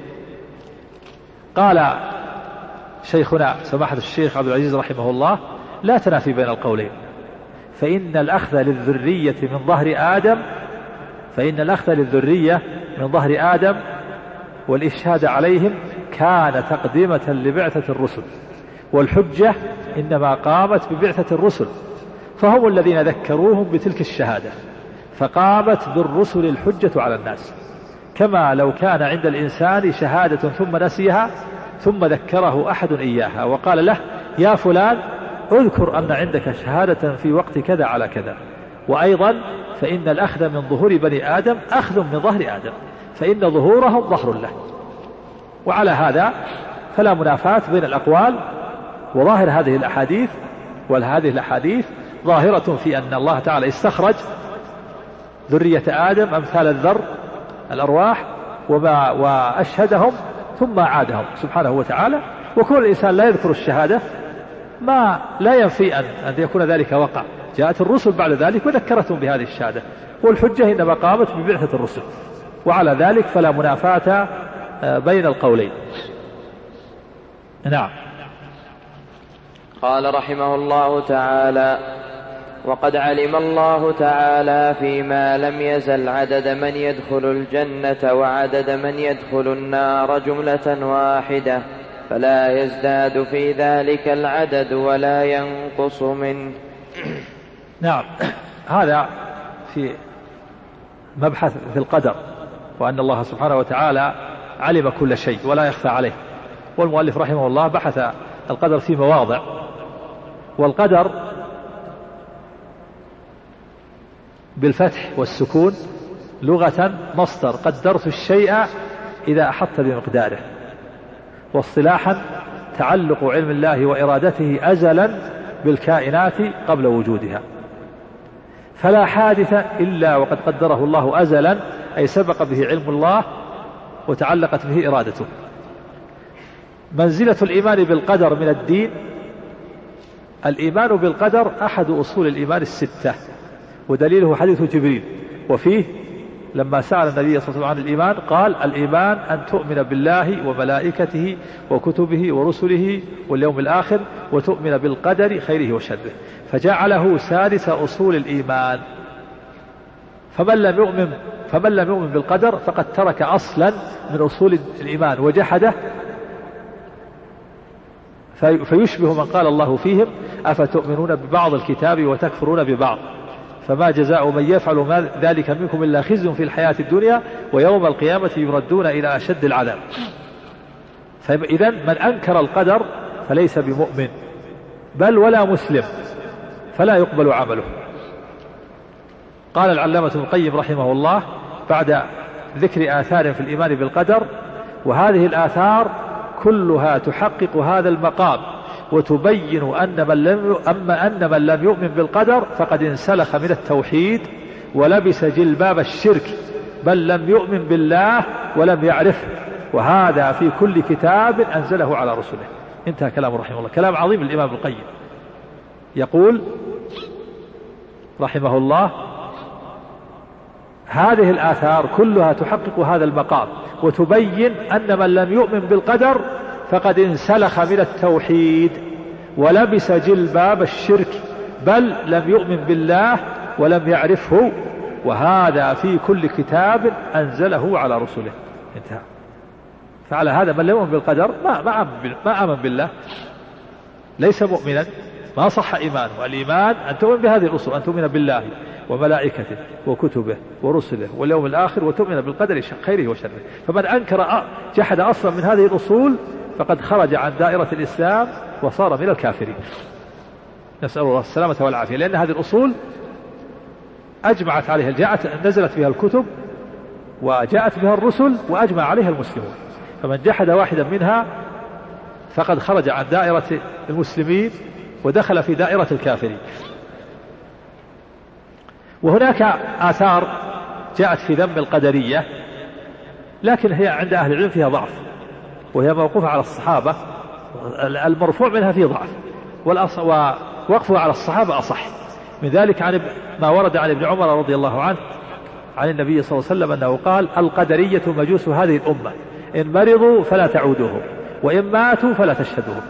قال شيخنا سماحة الشيخ عبد العزيز رحمه الله لا تنافي بين القولين، فإن الأخذ للذرية من ظهر آدم فإن الأخذ للذرية من ظهر آدم والإشهاد عليهم كان تقدمة لبعثة الرسل، والحجة إنما قامت ببعثة الرسل، فهم الذين ذكروهم بتلك الشهادة، فقامت بالرسل الحجة على الناس، كما لو كان عند الإنسان شهادة ثم نسيها ثم ذكره أحد إياها وقال له يا فلان اذكر أن عندك شهادة في وقت كذا على كذا. وأيضا فإن الأخذ من ظهور بني آدم أخذ من ظهر آدم، فإن ظهورهم ظهر له. وعلى هذا فلا منافاة بين الأقوال، وظاهر هذه الأحاديث وهذه الأحاديث ظاهرة في أن الله تعالى استخرج ذرية آدم أمثال الذر الأرواح وما وأشهدهم ثم عادهم سبحانه وتعالى، وكل الإنسان لا يذكر الشهادة ما لا ينفي أن, أن يكون ذلك وقع. جاءت الرسل بعد ذلك وذكرتهم بهذه الشهادة، والحجة إنما قامت ببعثة الرسل، وعلى ذلك فلا منافاة بين القولين. نعم. قال رحمه الله تعالى: وقد علم الله تعالى فيما لم يزل عدد من يدخل الجنة وعدد من يدخل النار جملة واحدة، فلا يزداد في ذلك العدد ولا ينقص منه. نعم، هذا في مبحث في القدر، وأن الله سبحانه وتعالى علم كل شيء ولا يخفى عليه. والمؤلف رحمه الله بحث القدر في مواضع، والقدر بالفتح والسكون لغة مصدر قدرت الشيء إذا أحط بمقداره، واصطلاحا تعلق علم الله وإرادته أزلا بالكائنات قبل وجودها، فلا حادث إلا وقد قدره الله أزلا، أي سبق به علم الله وتعلقت به إرادته. منزلة الإيمان بالقدر من الدين، الإيمان بالقدر أحد أصول الإيمان الستة، ودليله حديث جبريل، وفيه لما سأل النبي صلى الله عليه وسلم عن الإيمان قال: الإيمان أن تؤمن بالله وملائكته وكتبه ورسله واليوم الآخر وتؤمن بالقدر خيره وشره، فجعله سادس أصول الإيمان. فمن لم يؤمن فمن لم يؤمن بالقدر فقد ترك أصلا من أصول الإيمان وجحده، فيشبه من قال الله فيهم: أفتؤمنون ببعض الكتاب وتكفرون ببعض، فما جزاء من يفعل ذلك منكم إلا خزي في الحياة الدنيا ويوم القيامة يردون إلى أشد العذاب. فإذا من أنكر القدر فليس بمؤمن بل ولا مسلم، فلا يقبل عمله. قال العلامة ابن القيم رحمه الله بعد ذكر آثار في الإيمان بالقدر: وهذه الآثار كلها تحقق هذا المقام، وتبين أن من لم أما أن من لم يؤمن بالقدر فقد انسلخ من التوحيد ولبس جلباب الشرك، بل لم يؤمن بالله ولم يعرفه، وهذا في كل كتاب أنزله على رسله. انتهى كلام رحمه الله. كلام عظيم الإمام ابن القيم، يقول رحمه الله: هذه الآثار كلها تحقق هذا المقام، وتبين أن من لم يؤمن بالقدر فقد انسلخ من التوحيد ولبس جلباب الشرك، بل لم يؤمن بالله ولم يعرفه، وهذا في كل كتاب أنزله على رسله. انتهى. فعلى هذا من لم يؤمن بالقدر ما ما آمن بالله، ليس مؤمنا ما صح إيمانه. والإيمان أن تؤمن بهذه الأصول، أن تؤمن بالله وملائكته وكتبه ورسله واليوم الآخر وتؤمن بالقدر خيره وشره. فمن أنكر جحد أصلا من هذه الأصول فقد خرج عن دائرة الإسلام وصار من الكافرين، نسأل الله السلامة والعافية. لأن هذه الأصول أجمعت عليها، جاءت نزلت بها الكتب وجاءت بها الرسل وأجمع عليها المسلمون. فمن جحد واحدا منها فقد خرج عن دائرة المسلمين ودخل في دائرة الكافرين. وهناك آثار جاءت في ذم القدرية لكن هي عند أهل العلم فيها ضعف، وهي موقوفة على الصحابة، المرفوع منها فيه ضعف، ووقفها على الصحابة أصح. من ذلك عن ما ورد عن ابن عمر رضي الله عنه عن النبي صلى الله عليه وسلم أنه قال: القدرية مجوس هذه الأمة، إن مرضوا فلا تعودوهم وإن ماتوا فلا تشهدوهم.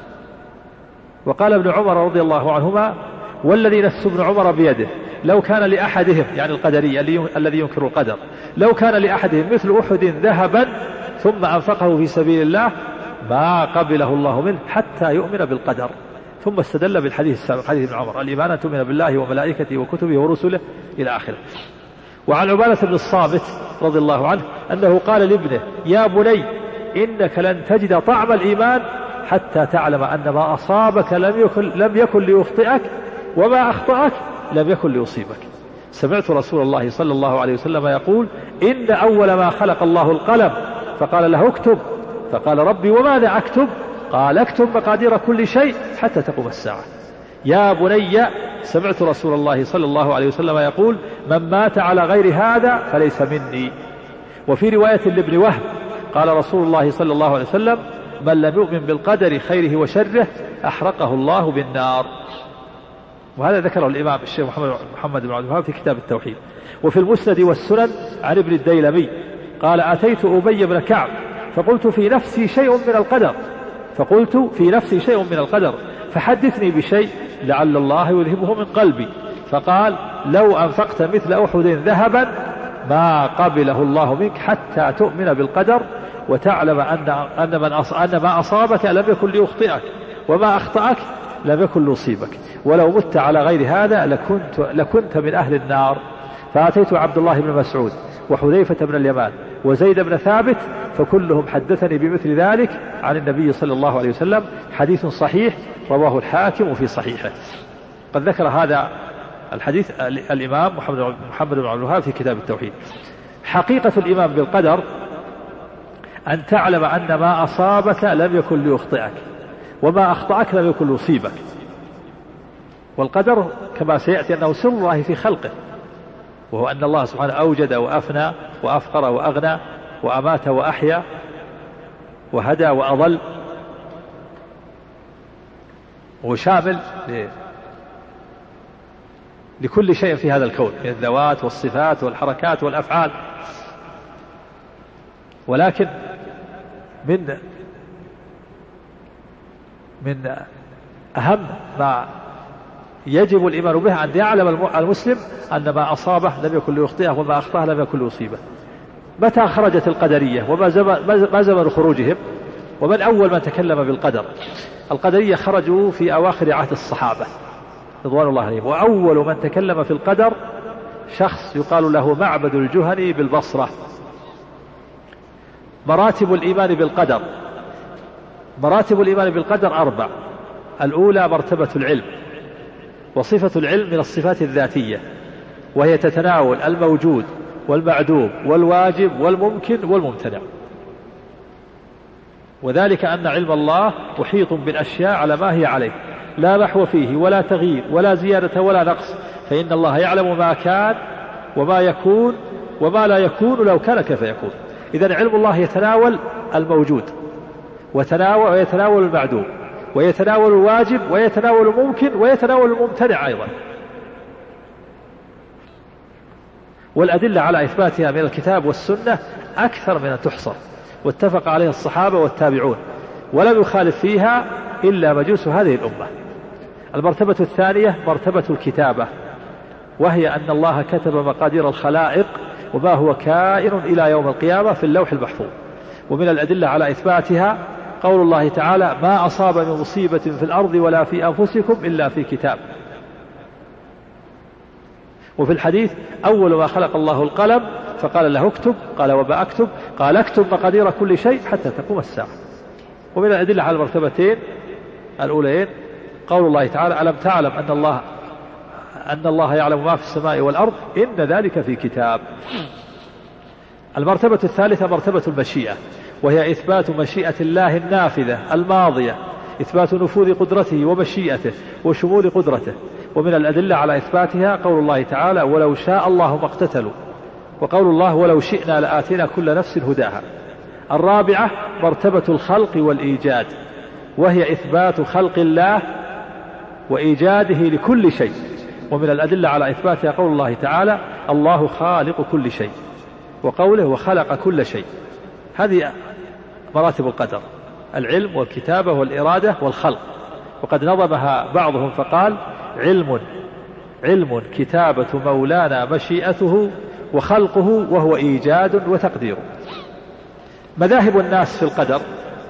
وقال ابن عمر رضي الله عنهما: والذي نفس ابن عمر بيده لو كان لأحدهم، يعني القدري الذي ينكر القدر، لو كان لأحدهم مثل أحد ذهبا ثم أنفقه في سبيل الله ما قبله الله منه حتى يؤمن بالقدر. ثم استدل بالحديث السابق، حديث ابن عمر: الإيمان أن تؤمن بالله وملائكته وكتبه ورسله إلى آخره. وعن عبادة بن الصامت رضي الله عنه أنه قال لابنه: يا بني إنك لن تجد طعم الإيمان حتى تعلم أن ما أصابك لم يكن, لم يكن ليخطئك وما أخطأك لم يكن ليصيبك. سمعت رسول الله صلى الله عليه وسلم يقول: إن أول ما خلق الله القلم فقال له اكتب، فقال: ربي وماذا أكتب؟ قال: اكتب مقادير كل شيء حتى تقوم الساعة. يا بني سمعت رسول الله صلى الله عليه وسلم يقول: من مات على غير هذا فليس مني. وفي رواية لابن وهب قال رسول الله صلى الله عليه وسلم: من لم يؤمن بالقدر خيره وشره أحرقه الله بالنار. وهذا ذكره الإمام الشيخ محمد, محمد بن عبد الوهاب في كتاب التوحيد. وفي المسند والسنن عن ابن الديلمي قال: أتيت أبي بن كعب فقلت في نفسي شيء من القدر فقلت في نفسي شيء من القدر فحدثني بشيء لعل الله يذهبه من قلبي. فقال: لو أنفقت مثل أحد ذهبا ما قبله الله منك حتى تؤمن بالقدر وتعلم أن, أن, من أص... أن ما أصابك لم يكن ليخطئك وما أخطأك لم يكن ليصيبك، ولو مت على غير هذا لكنت, لكنت من أهل النار. فأتيت عبد الله بن مسعود وحذيفة بن اليمان وزيد بن ثابت فكلهم حدثني بمثل ذلك عن النبي صلى الله عليه وسلم. حديث صحيح رواه الحاكم في صحيحه. قد ذكر هذا الحديث الإمام محمد, محمد بن عبد الوهاب في كتاب التوحيد. حقيقة الإيمان بالقدر أن تعلم أن ما أصابك لم يكن ليخطئك وما أخطأك لم يكن ليصيبك. والقدر كما سيأتي أنه سر الله في خلقه، وهو أن الله سبحانه أوجد وأفنى وأفقر وأغنى وأمات وأحيا وهدى وأضل، وشامل لكل شيء في هذا الكون من الذوات والصفات والحركات والأفعال. ولكن من من أهم ما يجب الإيمان به أن يعلم المسلم أن ما أصابه لم يكن ليخطئه وما أخطأه لم يكن ليصيبه. متى خرجت القدرية وما زمن, زمن خروجهم؟ ومن أول من تكلم بالقدر؟ القدرية خرجوا في أواخر عهد الصحابة رضوان الله عليهم. وأول من تكلم في القدر شخص يقال له معبد الجهني بالبصرة. مراتب الإيمان بالقدر مراتب الإيمان بالقدر أربع. الأولى مرتبة العلم، وصفة العلم من الصفات الذاتية، وهي تتناول الموجود والمعدوم والواجب والممكن والممتنع. وذلك أن علم الله محيط بالأشياء على ما هي عليه، لا محو فيه ولا تغيير ولا زيادة ولا نقص، فإن الله يعلم ما كان وما يكون وما لا يكون لو كان كيف يكون. إذن علم الله يتناول الموجود ويتناول, ويتناول المعدوم ويتناول الواجب ويتناول الممكن ويتناول الممتنع أيضا. والأدلة على إثباتها من الكتاب والسنة أكثر من أن تحصر، واتفق عليها الصحابة والتابعون، ولم يخالف فيها إلا مجوس هذه الأمة. المرتبة الثانية مرتبة الكتابة، وهي أن الله كتب مقادير الخلائق وما هو كائن إلى يوم القيامة في اللوح المحفوظ. ومن الأدلة على إثباتها قول الله تعالى ما أصاب من مصيبة في الأرض ولا في أنفسكم إلا في كتاب. وفي الحديث أول ما خلق الله القلم فقال له اكتب، قال وما أكتب؟ قال اكتب مقادير كل شيء حتى تقوم الساعة. ومن الأدلة على المرتبتين الأولين قول الله تعالى ألم تعلم أن الله أن الله يعلم ما في السماء والأرض إن ذلك في كتاب. المرتبة الثالثة مرتبة المشيئة، وهي إثبات مشيئة الله النافذة الماضية، إثبات نفوذ قدرته ومشيئته وشمول قدرته. ومن الأدلة على إثباتها قول الله تعالى ولو شاء الله ما اقتتلوا، وقول الله ولو شئنا لآتينا كل نفس هداها. الرابعة مرتبة الخلق والإيجاد، وهي إثبات خلق الله وإيجاده لكل شيء. ومن الأدلة على إثباتها قول الله تعالى الله خالق كل شيء، وقوله وخلق كل شيء. هذه مراتب القدر: العلم والكتابة والإرادة والخلق. وقد نظمها بعضهم فقال علم علم كتابة مولانا مشيئته وخلقه وهو إيجاد وتقدير. مذاهب الناس في القدر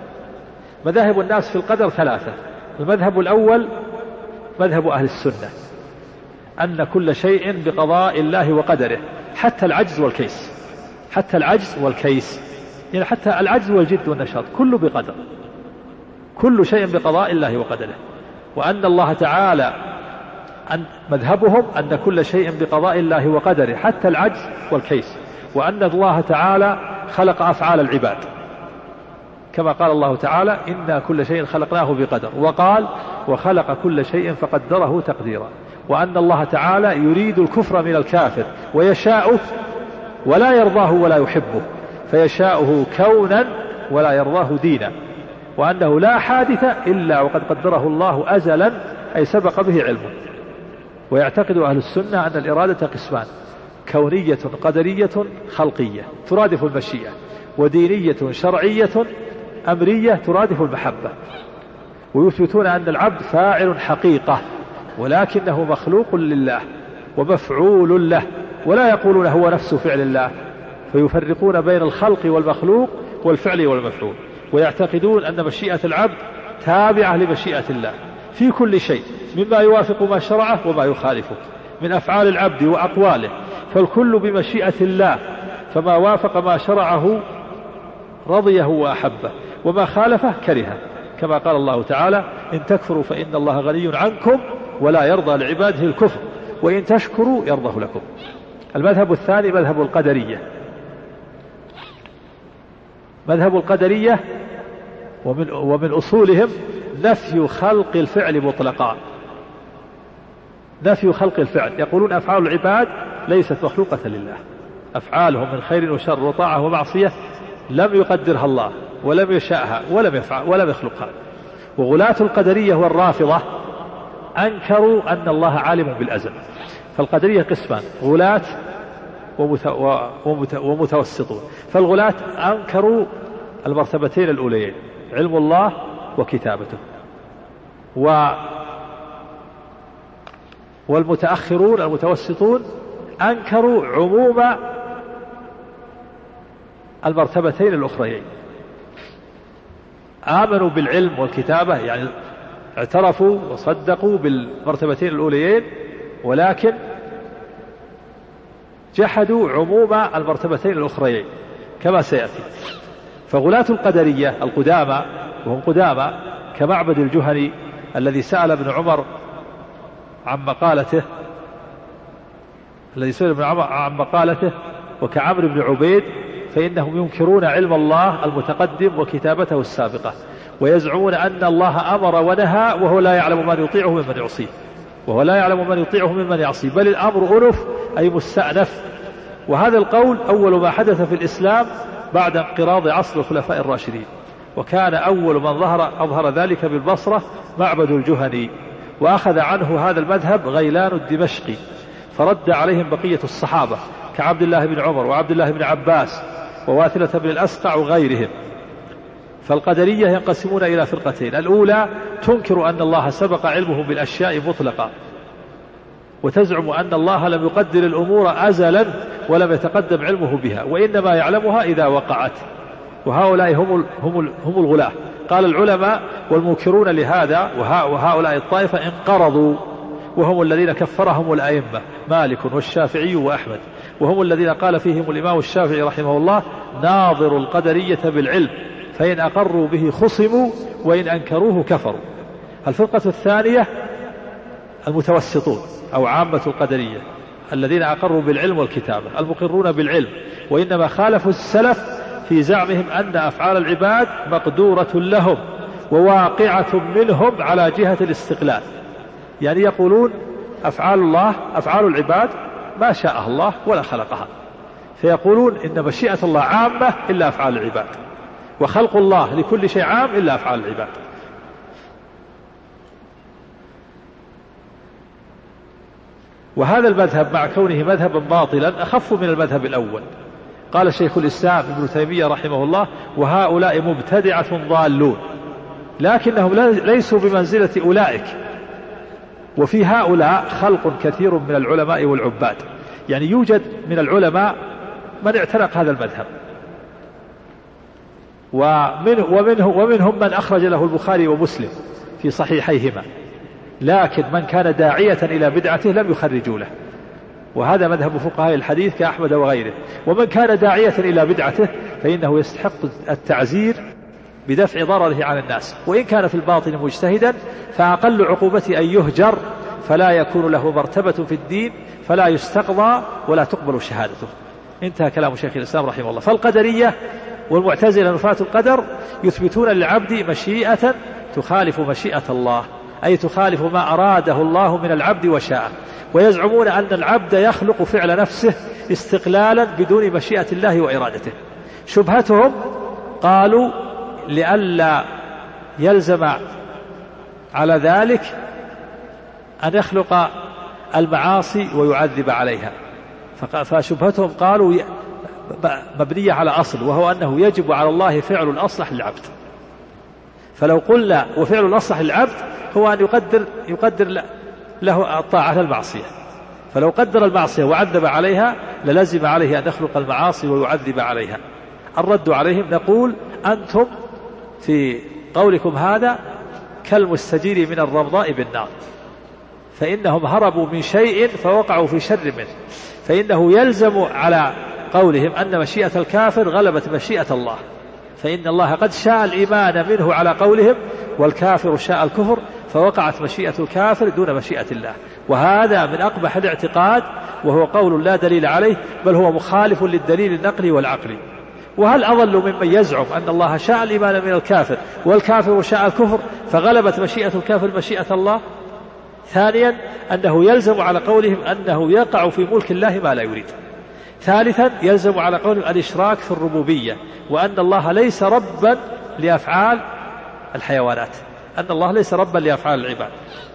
مذاهب الناس في القدر ثلاثة. المذهب الأول مذهب أهل السنة، أن كل شيء بقضاء الله وقدره، حتى العجز والكيس حتى العجز والكيس يعني حتى العجز والجد والنشاط كله بقدر، كل شيء بقضاء الله وقدره. وأن الله تعالى أن مذهبهم أن كل شيء بقضاء الله وقدره حتى العجز والكيس، وأن الله تعالى خلق أفعال العباد كما قال الله تعالى إنا كل شيء خلقناه بقدر، وقال وخلق كل شيء فقدره تقديرا. وأن الله تعالى يريد الكفر من الكافر ويشاءه ولا يرضاه ولا يحبه، فيشاءه كونا ولا يرضاه دينا. وأنه لا حادث إلا وقد قدره الله أزلا أي سبق به علمه. ويعتقد أهل السنة أن الإرادة قسمان: كونية قدرية خلقية ترادف المشيئة، ودينية شرعية أمرية ترادف المحبة. ويثبتون أن العبد فاعل حقيقة ولكنه مخلوق لله ومفعول له، ولا يقولون هو نفس فعل الله، فيفرقون بين الخلق والمخلوق والفعل والمفعول. ويعتقدون أن مشيئة العبد تابعة لمشيئة الله في كل شيء مما يوافق ما شرعه وما يخالفه من أفعال العبد وأقواله، فالكل بمشيئة الله، فما وافق ما شرعه رضيه وأحبه، وما خالفه كرهه، كما قال الله تعالى إن تكفروا فإن الله غني عنكم ولا يرضى لعباده الكفر وإن تشكروا يرضه لكم. المذهب الثاني مذهب القدرية. مذهب القدرية ومن, ومن أصولهم نفي خلق الفعل مطلقا، نفي خلق الفعل. يقولون أفعال العباد ليست مخلوقة لله، أفعالهم من خير وشر وطاعة ومعصية لم يقدرها الله ولم يشاءها ولم يفعل ولم يخلقها. وغلاة القدرية والرافضة أنكروا أن الله عالم بالأزل. فالقدرية قسمان: غلاة ومتوسطون. فالغلاة أنكروا المرتبتين الأوليين: علم الله وكتابته. و والمتأخرون المتوسطون أنكروا عموم المرتبتين الأخريين. آمنوا بالعلم والكتابة، يعني اعترفوا وصدقوا بالمرتبتين الأوليين، ولكن جحدوا عموم المرتبتين الأخريين كما سيأتي. فغلاة القدرية القدامى، وهم قدامى كمعبد الجهني الذي سأل ابن عمر عن مقالته الذي سأل ابن عمر عن مقالته وكعمر بن عبيد، فإنهم ينكرون علم الله المتقدم وكتابته السابقة، ويزعمون أن الله أمر ونهى وهو لا يعلم من يطيعه ممن يعصيه وهو لا يعلم من يطيعه ممن يعصيه، بل الأمر أنف أي مستأنف. وهذا القول أول ما حدث في الإسلام بعد انقراض عصر الخلفاء الراشدين، وكان أول من ظهر أظهر ذلك بالبصرة معبد الجهني، وأخذ عنه هذا المذهب غيلان الدمشقي، فرد عليهم بقية الصحابة كعبد الله بن عمر وعبد الله بن عباس وواثلة بن الأسقع وغيرهم. فالقدرية ينقسمون إلى فرقتين: الأولى تنكر أن الله سبق علمه بالأشياء مطلقا، وتزعم أن الله لم يقدر الأمور أزلا ولم يتقدم علمه بها، وإنما يعلمها إذا وقعت. وهؤلاء هم هم هم الغلاة. قال العلماء والمنكرون لهذا وهؤلاء الطائفة انقرضوا، وهم الذين كفرهم الأئمة مالك والشافعي وأحمد، وهم الذين قال فيهم الإمام الشافعي رحمه الله: ناظر القدرية بالعلم فإن أقروا به خصموا وإن أنكروه كفروا. الفرقة الثانية المتوسطون أو عامة القدرية الذين أقروا بالعلم والكتابة، المقرون بالعلم، وإنما خالفوا السلف في زعمهم أن أفعال العباد مقدورة لهم وواقعة منهم على جهة الاستقلال. يعني يقولون أفعال الله أفعال العباد ما شاء الله ولا خلقها، فيقولون إن مشيئة الله عامة إلا أفعال العباد، وخلق الله لكل شيء عام إلا أفعال العباد. وهذا المذهب مع كونه مذهبا باطلا أخف من المذهب الأول. قال شيخ الإسلام ابن تيمية رحمه الله: وهؤلاء مبتدعة ضالون، لكنهم ليسوا بمنزلة أولئك. وفي هؤلاء خلق كثير من العلماء والعباد، يعني يوجد من العلماء من اعتنق هذا المذهب، ومنه ومنه ومنهم من أخرج له البخاري ومسلم في صحيحيهما، لكن من كان داعية إلى بدعته لم يخرجوا له، وهذا مذهب فقهاء الحديث كأحمد وغيره. ومن كان داعية إلى بدعته فإنه يستحق التعزير بدفع ضرره عن الناس، وإن كان في الباطن مجتهدا فأقل عقوبته أن يهجر، فلا يكون له مرتبة في الدين، فلا يستقضى ولا تقبل شهادته. انتهى كلام شيخ الإسلام رحمه الله. فالقدرية والمعتزلة نفاة القدر يثبتون للعبد مشيئة تخالف مشيئة الله، أي تخالف ما أراده الله من العبد وشاءه، ويزعمون أن العبد يخلق فعل نفسه استقلالا بدون مشيئة الله وإرادته. شبهتهم قالوا لئلا يلزم على ذلك أن يخلق المعاصي ويعذب عليها، فشبهتهم قالوا مبنية على أصل، وهو أنه يجب على الله فعل الأصلح للعبد. فلو قلنا وفعل الأصلح للعبد هو أن يقدر, يقدر له الطاعة المعصية، فلو قدر المعصية وعذب عليها للزم عليه أن يخلق المعاصي ويعذب عليها. الرد عليهم نقول: أنتم في قولكم هذا كالمستجير من الرمضاء بالنار، فإنهم هربوا من شيء فوقعوا في شر منه، فإنه يلزم على قولهم أن مشيئة الكافر غلبت مشيئة الله، فإن الله قد شاء الإيمان منه على قولهم، والكافر شاء الكفر، فوقعت مشيئة الكافر دون مشيئة الله. وهذا من أقبح الاعتقاد، وهو قول لا دليل عليه، بل هو مخالف للدليل النقلي والعقلي. وهل أضل ممن يزعم أن الله شاء الإيمان من الكافر والكافر شاء الكفر فغلبت مشيئة الكافر مشيئة الله؟ ثانيا أنه يلزم على قولهم أنه يقع في ملك الله ما لا يريد. ثالثا يلزم على قولهم الإشراك في الربوبية، وأن الله ليس ربا لأفعال الحيوانات، أن الله ليس ربا لأفعال العباد.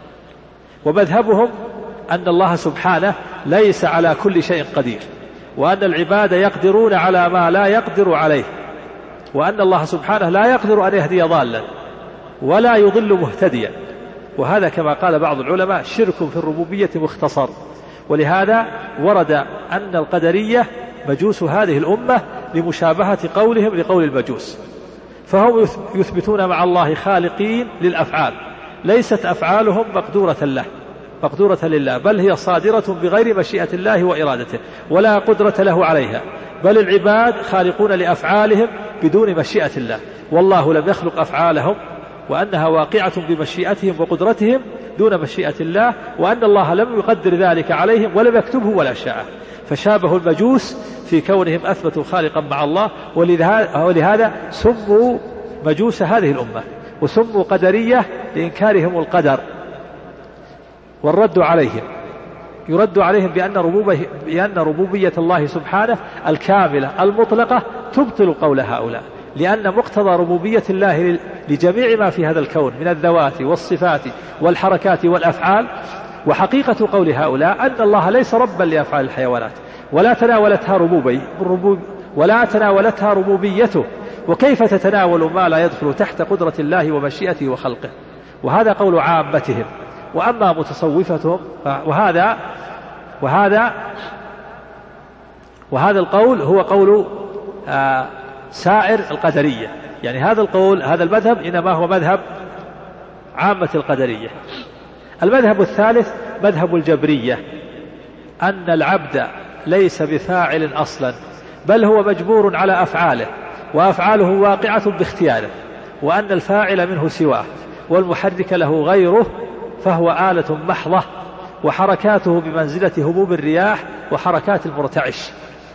ومذهبهم أن الله سبحانه ليس على كل شيء قدير، وأن العباد يقدرون على ما لا يقدر عليه، وأن الله سبحانه لا يقدر أن يهدي ضالا ولا يضل مهتديا. وهذا كما قال بعض العلماء شرك في الربوبية مختصر. ولهذا ورد أن القدرية مجوس هذه الأمة لمشابهة قولهم لقول المجوس، فهم يثبتون مع الله خالقين للأفعال ليست أفعالهم مقدورة له مقدورة لله، بل هي صادرة بغير مشيئة الله وإرادته ولا قدرة له عليها، بل العباد خالقون لأفعالهم بدون مشيئة الله، والله لم يخلق أفعالهم، وأنها واقعة بمشيئتهم وقدرتهم دون مشيئة الله، وأن الله لم يقدر ذلك عليهم ولم يكتبه ولا شاء. فشابه المجوس في كونهم أثبتوا خالقا مع الله، ولهذا سموا مجوس هذه الأمة، وسموا قدرية لإنكارهم القدر. والرد عليهم يرد عليهم بأن ربوبية, بأن ربوبية الله سبحانه الكاملة المطلقة تبطل قول هؤلاء، لأن مقتضى ربوبية الله لجميع ما في هذا الكون من الذوات والصفات والحركات والأفعال. وحقيقة قول هؤلاء أن الله ليس ربا لأفعال الحيوانات ولا تناولتها ربوبي ولا تناولتها ربوبيته، وكيف تتناول ما لا يدخل تحت قدرة الله ومشيئته وخلقه. وهذا قول عامتهم. وأما متصوفتهم وهذا وهذا وهذا القول هو قول آه سائر القدرية، يعني هذا القول هذا المذهب إنما هو مذهب عامة القدرية. المذهب الثالث مذهب الجبرية، أن العبد ليس بفاعل أصلا، بل هو مجبور على أفعاله، وأفعاله واقعة باختياره، وأن الفاعل منه سواه، والمحرك له غيره، فهو آلة محضة، وحركاته بمنزلة هبوب الرياح وحركات المرتعش.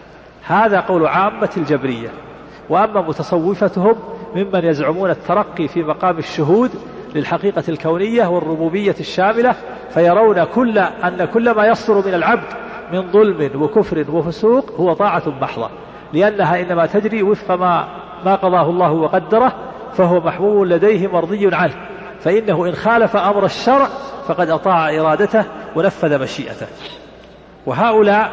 هذا قول عامة الجبرية. وأما متصوفتهم ممن يزعمون الترقي في مقام الشهود للحقيقة الكونية والربوبية الشاملة، فيرون كل أن كل ما يصدر من العبد من ظلم وكفر وفسوق هو طاعة محضة، لأنها إنما تجري وفق ما, ما قضاه الله وقدره، فهو محبوب لديه مرضي عنه، فإنه إن خالف أمر الشرع فقد أطاع إرادته ونفذ مشيئته. وهؤلاء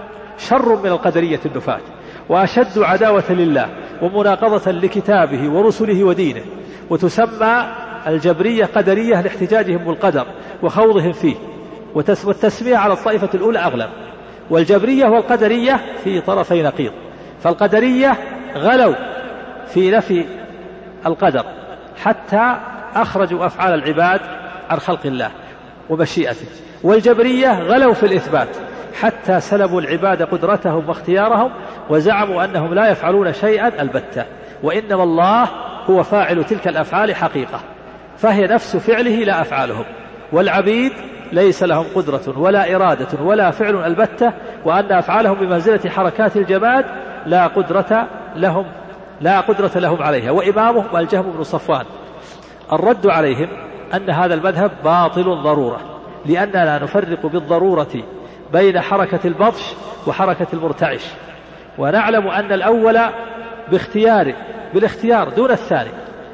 شر من القدرية النفاة، وأشد عداوة لله ومناقضة لكتابه ورسله ودينه. وتسمى الجبرية قدرية لاحتجاجهم بالقدر وخوضهم فيه، والتسمية على الطائفة الأولى أغلب. والجبرية والقدرية في طرفي نقيض، فالقدرية غلوا في نفي القدر حتى أخرجوا أفعال العباد عن خلق الله ومشيئته، والجبرية غلوا في الإثبات حتى سلبوا العباد قدرتهم واختيارهم، وزعموا أنهم لا يفعلون شيئا البتة، وإنما الله هو فاعل تلك الأفعال حقيقة، فهي نفس فعله لا أفعالهم، والعبيد ليس لهم قدرة ولا إرادة ولا فعل البتة، وأن أفعالهم بمنزلة حركات الجماد لا قدرة لهم لا قدرة لهم عليها. وإمامهم الجهم بن صفوان. الرد عليهم أن هذا المذهب باطل ضرورة، لأننا نفرق بالضرورة بين حركة البطش وحركة المرتعش، ونعلم أن الأول باختيار بالاختيار دون الثاني.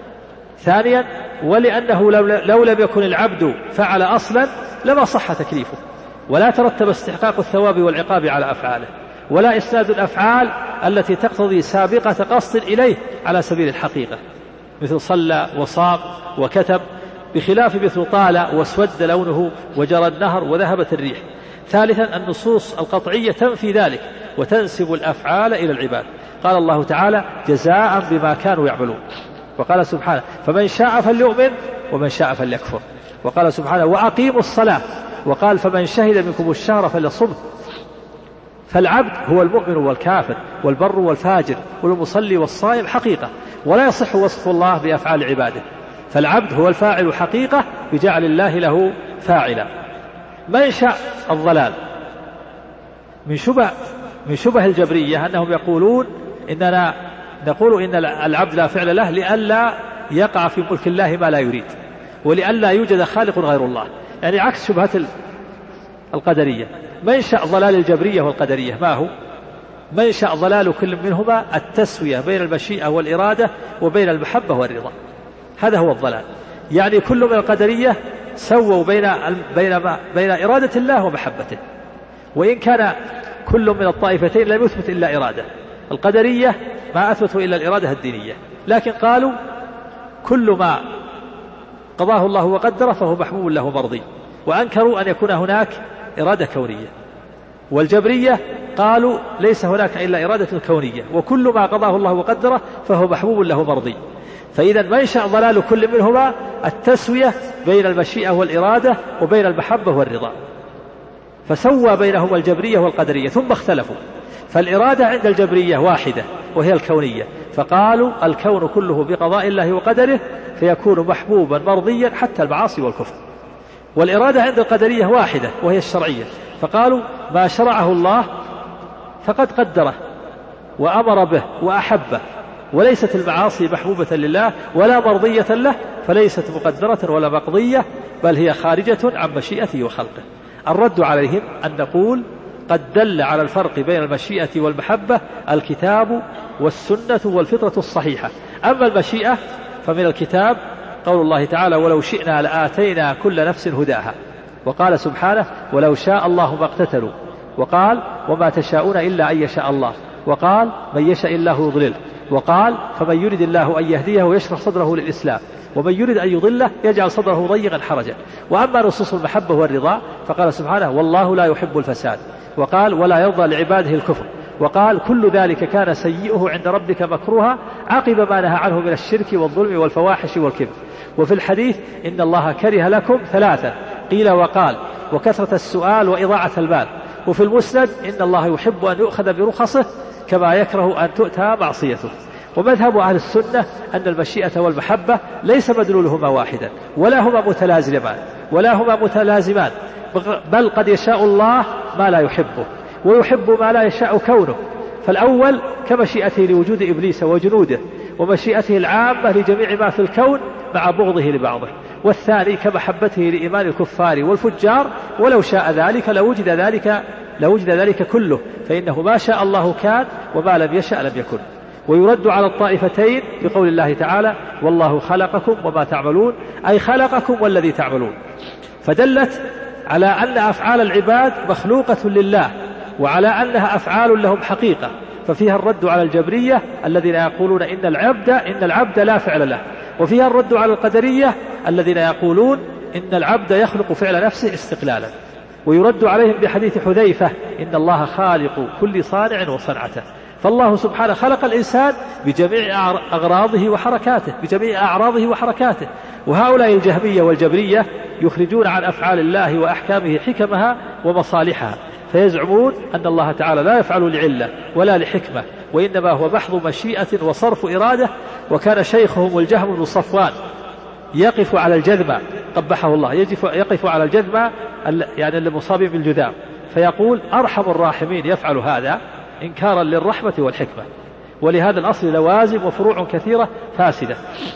ثانيا، ولأنه لو لم يكن العبد فعل أصلا لما صح تكليفه، ولا ترتب استحقاق الثواب والعقاب على أفعاله، ولا إسناد الأفعال التي تقتضي سابقة قصد إليه على سبيل الحقيقة، مثل صلى وصام وكتب، بخلاف مثل طال واسود لونه وجرى النهر وذهبت الريح. ثالثا، النصوص القطعية تنفي ذلك وتنسب الأفعال إلى العباد. قال الله تعالى: جزاء بما كانوا يعملون. وقال سبحانه: فمن شاء فليؤمن ومن شاء فليكفر. وقال سبحانه: وأقيموا الصلاة. وقال: فمن شهد منكم الشهر فليصمه. فالعبد هو المؤمن والكافر والبر والفاجر والمصلي والصائم حقيقة، ولا يصح وصف الله بأفعال عباده، فالعبد هو الفاعل حقيقة بجعل الله له فاعلا. منشأ الضلال من شبه من شبه الجبرية أنهم يقولون إننا نقول إن العبد لا فعل له لئلا يقع في ملك الله ما لا يريد، ولئلا يوجد خالق غير الله، يعني عكس شبهة القدرية. منشأ ضلال الجبرية والقدرية ما هو؟ منشأ ضلال كل منهما التسوية بين المشيئة والإرادة وبين المحبة والرضا، هذا هو الضلال. يعني كل من القدرية سووا بين بين بين إرادة الله ومحبته، وإن كان كل من الطائفتين لم يثبت إلا إرادة. القدرية ما أثبتوا إلا الإرادة الدينية، لكن قالوا كل ما قضاه الله وقدره فهو محبوب له مرضي، وأنكروا أن يكون هناك إرادة كونية. والجبرية قالوا ليس هناك إلا إرادة كونية، وكل ما قضاه الله وقدره فهو محبوب له مرضي. فإذا منشأ ضلال كل منهما التسوية بين المشيئة والإرادة وبين المحبة والرضا، فسوى بينهما الجبرية والقدرية ثم اختلفوا. فالإرادة عند الجبرية واحدة وهي الكونية، فقالوا الكون كله بقضاء الله وقدره فيكون محبوبا مرضيا حتى المعاصي والكفر. والإرادة عند القدرية واحدة وهي الشرعية، فقالوا ما شرعه الله فقد قدره وأمر به وأحبه، وليست المعاصي محبوبة لله ولا مرضية له، فليست مقدرة ولا مقضية، بل هي خارجة عن مشيئته وخلقه. الرد عليهم أن نقول قد دل على الفرق بين المشيئة والمحبة الكتاب والسنة والفطرة الصحيحة. أما المشيئة فمن الكتاب قول الله تعالى: ولو شئنا لآتينا كل نفس هداها. وقال سبحانه: ولو شاء الله ما اقتتلوا. وقال: وما تشاءون إلا أن يشاء الله. وقال: من يشاء الله يضلله. وقال: فمن يرد الله أن يهديه ويشرح صدره للإسلام، ومن يرد أن يضله يجعل صدره ضيقا حرجا. وأما نصوص المحبة والرضا فقال سبحانه: والله لا يحب الفساد. وقال: ولا يرضى لعباده الكفر. وقال كل ذلك كان سيئه عند ربك مكروها عقب ما نهى عنه من الشرك والظلم والفواحش والكبر. وفي الحديث إن الله كره لكم ثلاثا قيل وقال وكثرة السؤال وإضاعة المال. وفي المسند إن الله يحب أن يؤخذ برخصه كما يكره أن تؤتى معصيته. ومذهب أهل السنة أن المشيئة والمحبة ليس مدلولهما واحدا ولا هما متلازمان ولا هما متلازمان بل قد يشاء الله ما لا يحبه ويحب ما لا يشاء كونه. فالأول كمشيئته لوجود إبليس وجنوده ومشيئته العامة لجميع ما في الكون مع بغضه لبعضه. والثاني كمحبته لإيمان الكفار والفجار ولو شاء ذلك لوجد ذلك لوجد ذلك كله فإنه ما شاء الله كان وما لم يشأ لم يكن. ويرد على الطائفتين بقول الله تعالى والله خلقكم وما تعملون أي خلقكم والذي تعملون. فدلت على أن أفعال العباد مخلوقة لله وعلى أنها أفعال لهم حقيقة. ففيها الرد على الجبرية الذين يقولون إن العبد إن العبد لا فعل له. وفيها الرد على القدرية الذين يقولون إن العبد يخلق فعل نفسه استقلالا. ويرد عليهم بحديث حذيفة إن الله خالق كل صانع وصنعته. فالله سبحانه خلق الإنسان بجميع أغراضه وحركاته بجميع أعراضه وحركاته. وهؤلاء الجهمية والجبرية يخرجون عن أفعال الله وأحكامه حكمها ومصالحها فيزعمون أن الله تعالى لا يفعل لعلة ولا لحكمة وإنما هو محض مشيئة وصرف إرادة. وكان شيخهم الجهم بن صفوان يقف على الجذمة قبحه الله يقف على الجذمة يعني المصابين بالجذام فيقول أرحم الراحمين يفعل هذا إنكارا للرحمة والحكمة. ولهذا الأصل لوازم وفروع كثيرة فاسدة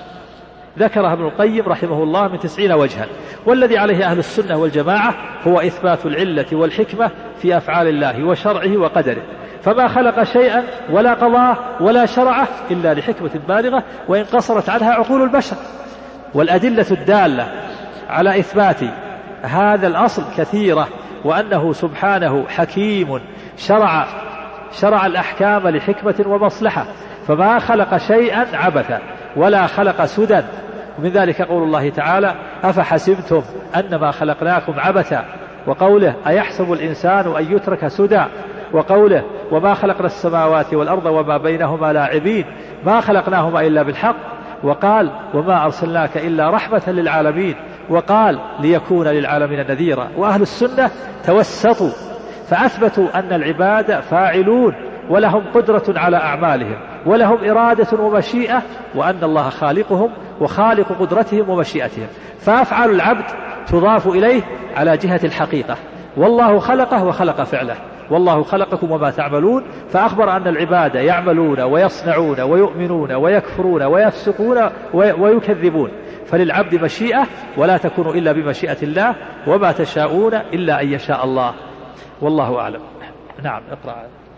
ذكرها ابن القيم رحمه الله من تسعين وجها. والذي عليه أهل السنة والجماعة هو إثبات العلة والحكمة في أفعال الله وشرعه وقدره. فما خلق شيئا ولا قضاه ولا شرعه إلا لحكمة بالغة وإن قصرت عنها عقول البشر. والأدلة الدالة على إثبات هذا الأصل كثيرة وأنه سبحانه حكيم شرع شرع الأحكام لحكمة ومصلحة. فما خلق شيئا عبثا ولا خلق سدى. ومن ذلك قول الله تعالى أفحسبتم أنما خلقناكم عبثا وقوله أيحسب الإنسان أن يترك سدى وقوله وما خلقنا السماوات والأرض وما بينهما لاعبين ما خلقناهما إلا بالحق وقال وما أرسلناك إلا رحمة للعالمين وقال ليكون للعالمين نذيرا. وأهل السنة توسطوا فأثبتوا أن العباد فاعلون ولهم قدرة على أعمالهم ولهم إرادة ومشيئة وأن الله خالقهم وخالق قدرتهم ومشيئتهم. فأفعال العبد تضاف إليه على جهة الحقيقة والله خلقه وخلق فعله والله خلقكم وما تعملون. فأخبر أن العباد يعملون ويصنعون ويؤمنون ويكفرون ويفسقون ويكذبون. فللعبد مشيئة ولا تكون إلا بمشيئة الله وما تشاءون إلا أن يشاء الله والله أعلم. نعم اقرأ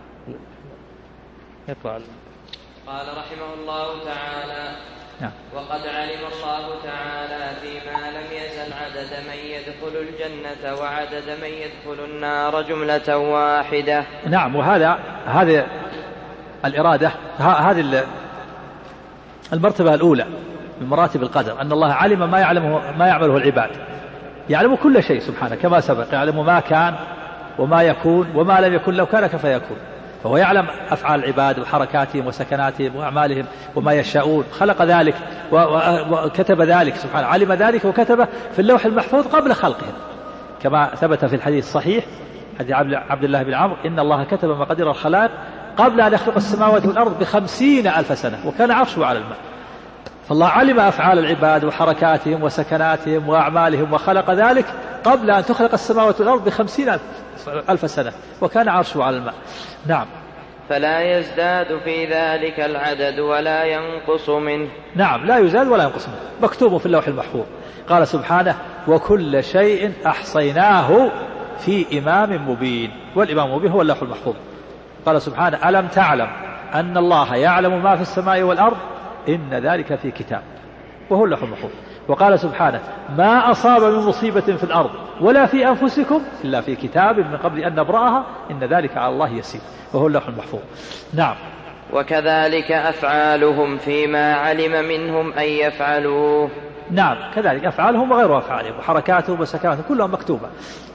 اقرأ. قال رحمه الله تعالى نعم. وقد علم الله تعالى فيما لم يزل عدد من يدخل الجنة وعدد من يدخل النار جملة واحدة. نعم. وهذا هذه الإرادة هذه المرتبة الأولى من مراتب القدر أن الله علم ما يعلمه ما يعمله العباد يعلم كل شيء سبحانه كما سبق يعلم ما كان وما يكون وما لم يكن لو كان كيف يكون. فهو يعلم أفعال العباد وحركاتهم وسكناتهم وأعمالهم وما يشاءون خلق ذلك وكتب ذلك سبحانه علم ذلك وكتبه في اللوح المحفوظ قبل خلقهم كما ثبت في الحديث الصحيح حديث عبد الله بن عمرو إن الله كتب مقادير الخلائق قبل أن يخلق السماوات والأرض بخمسين ألف سنة وكان عرشه على الماء. فالله علم أفعال العباد وحركاتهم وسكناتهم وأعمالهم وخلق ذلك قبل أن تخلق السماوات والأرض بخمسين ألف سنة وكان عرشه على الماء. نعم. فلا يزداد في ذلك العدد ولا ينقص منه. نعم لا يزاد ولا ينقص منه مكتوب في اللوح المحفوظ. قال سبحانه وكل شيء أحصيناه في إمام مبين. والإمام المبين هو اللوح المحفوظ. قال سبحانه ألم تعلم أن الله يعلم ما في السماء والأرض إن ذلك في كتاب وهو اللوح المحفوظ. وقال سبحانه ما أصاب من مصيبة في الأرض ولا في أنفسكم إلا في كتاب من قبل أن نبرأها إن ذلك على الله يسير وهو اللوح المحفوظ. نعم. وكذلك أفعالهم فيما علم منهم أن يفعلوه. نعم كذلك أفعالهم وغير أفعالهم وحركاتهم وسكناتهم كلهم مكتوبة. نعم.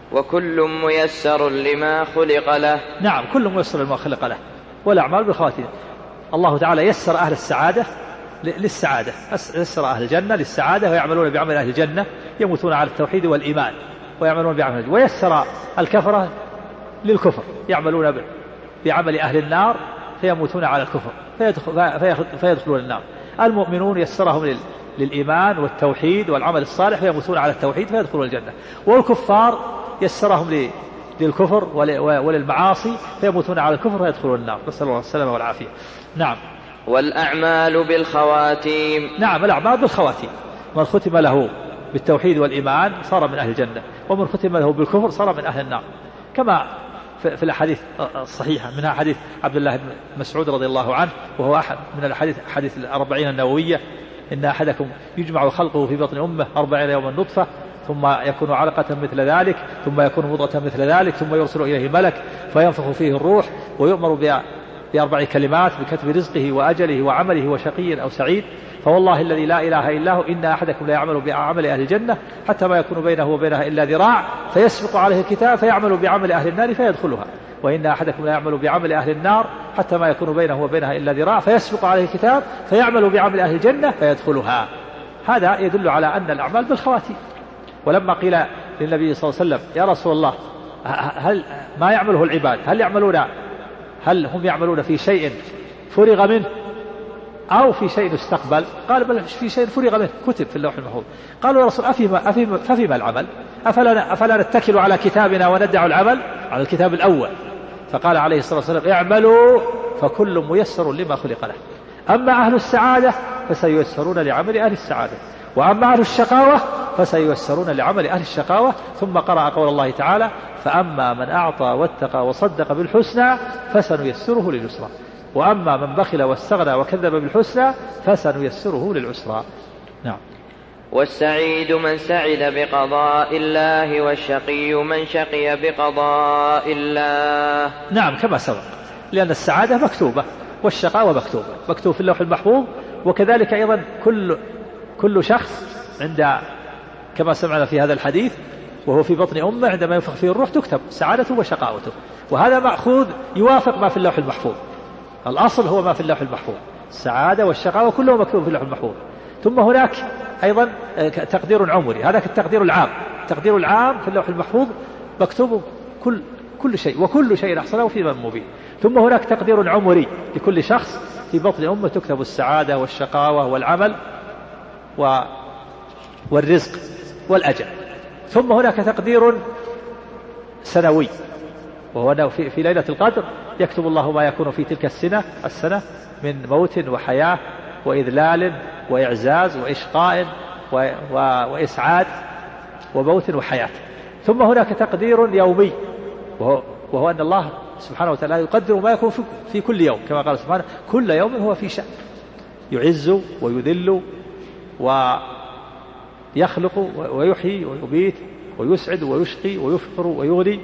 وكل ميسر لما خلق له. نعم، كل ميسر لما خلق له، والأعمال بالخواتيم. الله تعالى يسر أهل السعادة للسعادة، يسر أهل الجنة للسعادة، ويعملون بعمل أهل الجنة، يموتون على التوحيد والإيمان ويعملون بعمل الجنة. ويسر الكفرة للكفر، يعملون بعمل أهل النار فيموتون على الكفر فيدخلون النار. المؤمنون يسرهم للإيمان والتوحيد والعمل الصالح فيموتون على التوحيد فيدخلون الجنة. والكفار يسرهم للكفر وللمعاصي فيموتون على الكفر فيدخلون النار، نسأل الله السلامة والعافية. نعم. والأعمال بالخواتيم. نعم، الأعمال بالخواتيم. من ختم له بالتوحيد والإيمان صار من أهل الجنة، ومن ختم له بالكفر صار من أهل النار، كما في الأحاديث الصحيحة، منها حديث عبد الله بن مسعود رضي الله عنه، وهو أحد من الحديث حديث الأربعين النووية: إن أحدكم يجمع خلقه في بطن أمه أربعين يوما نطفة، ثم يكون علقة مثل ذلك، ثم يكون مضغة مثل ذلك، ثم يرسل إليه ملك فينفخ فيه الروح، ويؤمر بأربع كلمات: بكتب رزقه وأجله وعمله وشقي أو سعيد. فوالله الذي لا إله إلا هو إن أحدكم لا يعمل بعمل أهل الجنة حتى ما يكون بينه وبينها إلا ذراع، فيسبق عليه الكتاب فيعمل بعمل أهل النار فيدخلها، وإن أحدكم لا يعمل بعمل أهل النار حتى ما يكون بينه وبينها إلا ذراع، فيسبق عليه الكتاب فيعمل بعمل أهل الجنة فيدخلها. هذا يدل على أن الأعمال بالخواتيم. ولما قيل للنبي صلى الله عليه وسلم: يا رسول الله، هل ما يعمله العباد هل يعملون هل هم يعملون في شيء فرغ منه أو في شيء استقبل؟ قال: بل في شيء فرغ منه، كتب في اللوح المحفوظ. قالوا: يا رسول أفيما, أفيما, ففيما العمل؟ أفلا, أفلا نتكل على كتابنا وندع العمل على الكتاب الأول؟ فقال عليه الصلاة والسلام: اعملوا فكل ميسر لما خلق له. أما أهل السعادة فسييسرون لعمل أهل السعادة، وأما أهل الشقاوة فسييسرون لعمل أهل الشقاوة. ثم قرأ قول الله تعالى: فأما من أعطى واتقى وصدق بالحسنى فسنيسره لليسرى، وأما من بخل واستغنى وكذب بالحسنى فسنيسره للعسرى. نعم. والسعيد من سعد بقضاء الله، والشقي من شقي بقضاء الله. نعم، كما سبق، لأن السعادة مكتوبة والشقاوة مكتوبة، مكتوب في اللوح المحفوظ. وكذلك أيضا كل كل شخص عند كما سمعنا في هذا الحديث وهو في بطن أمه عندما ينفخ فيه الروح تكتب سعادته وشقاوته، وهذا مأخوذ يوافق ما في اللوح المحفوظ. الأصل هو ما في اللوح المحفوظ، السعادة والشقاوة كله مكتوب في اللوح المحفوظ. ثم هناك أيضا تقدير عمري، هذا التقدير العام، التقدير العام في اللوح المحفوظ مكتوب كل كل شيء، وكل شيء أحصناه في إمام مبين. ثم هناك تقدير عمري لكل شخص في بطن أمه تكتب السعادة والشقاوة والعمل و... والرزق والأجل. ثم هناك تقدير سنوي، وهو في... في ليلة القدر يكتب الله ما يكون في تلك السنة السنة من موت وحياة وإذلال وإعزاز وإشقاء و... و... وإسعاد وموت وحياة. ثم هناك تقدير يومي، وهو, وهو أن الله سبحانه وتعالى يقدر ما يكون في كل يوم، كما قال سبحانه: كل يوم هو في شأن، يعز ويذل ويخلق ويحيي ويبيت ويسعد ويشقي ويفقر ويغني،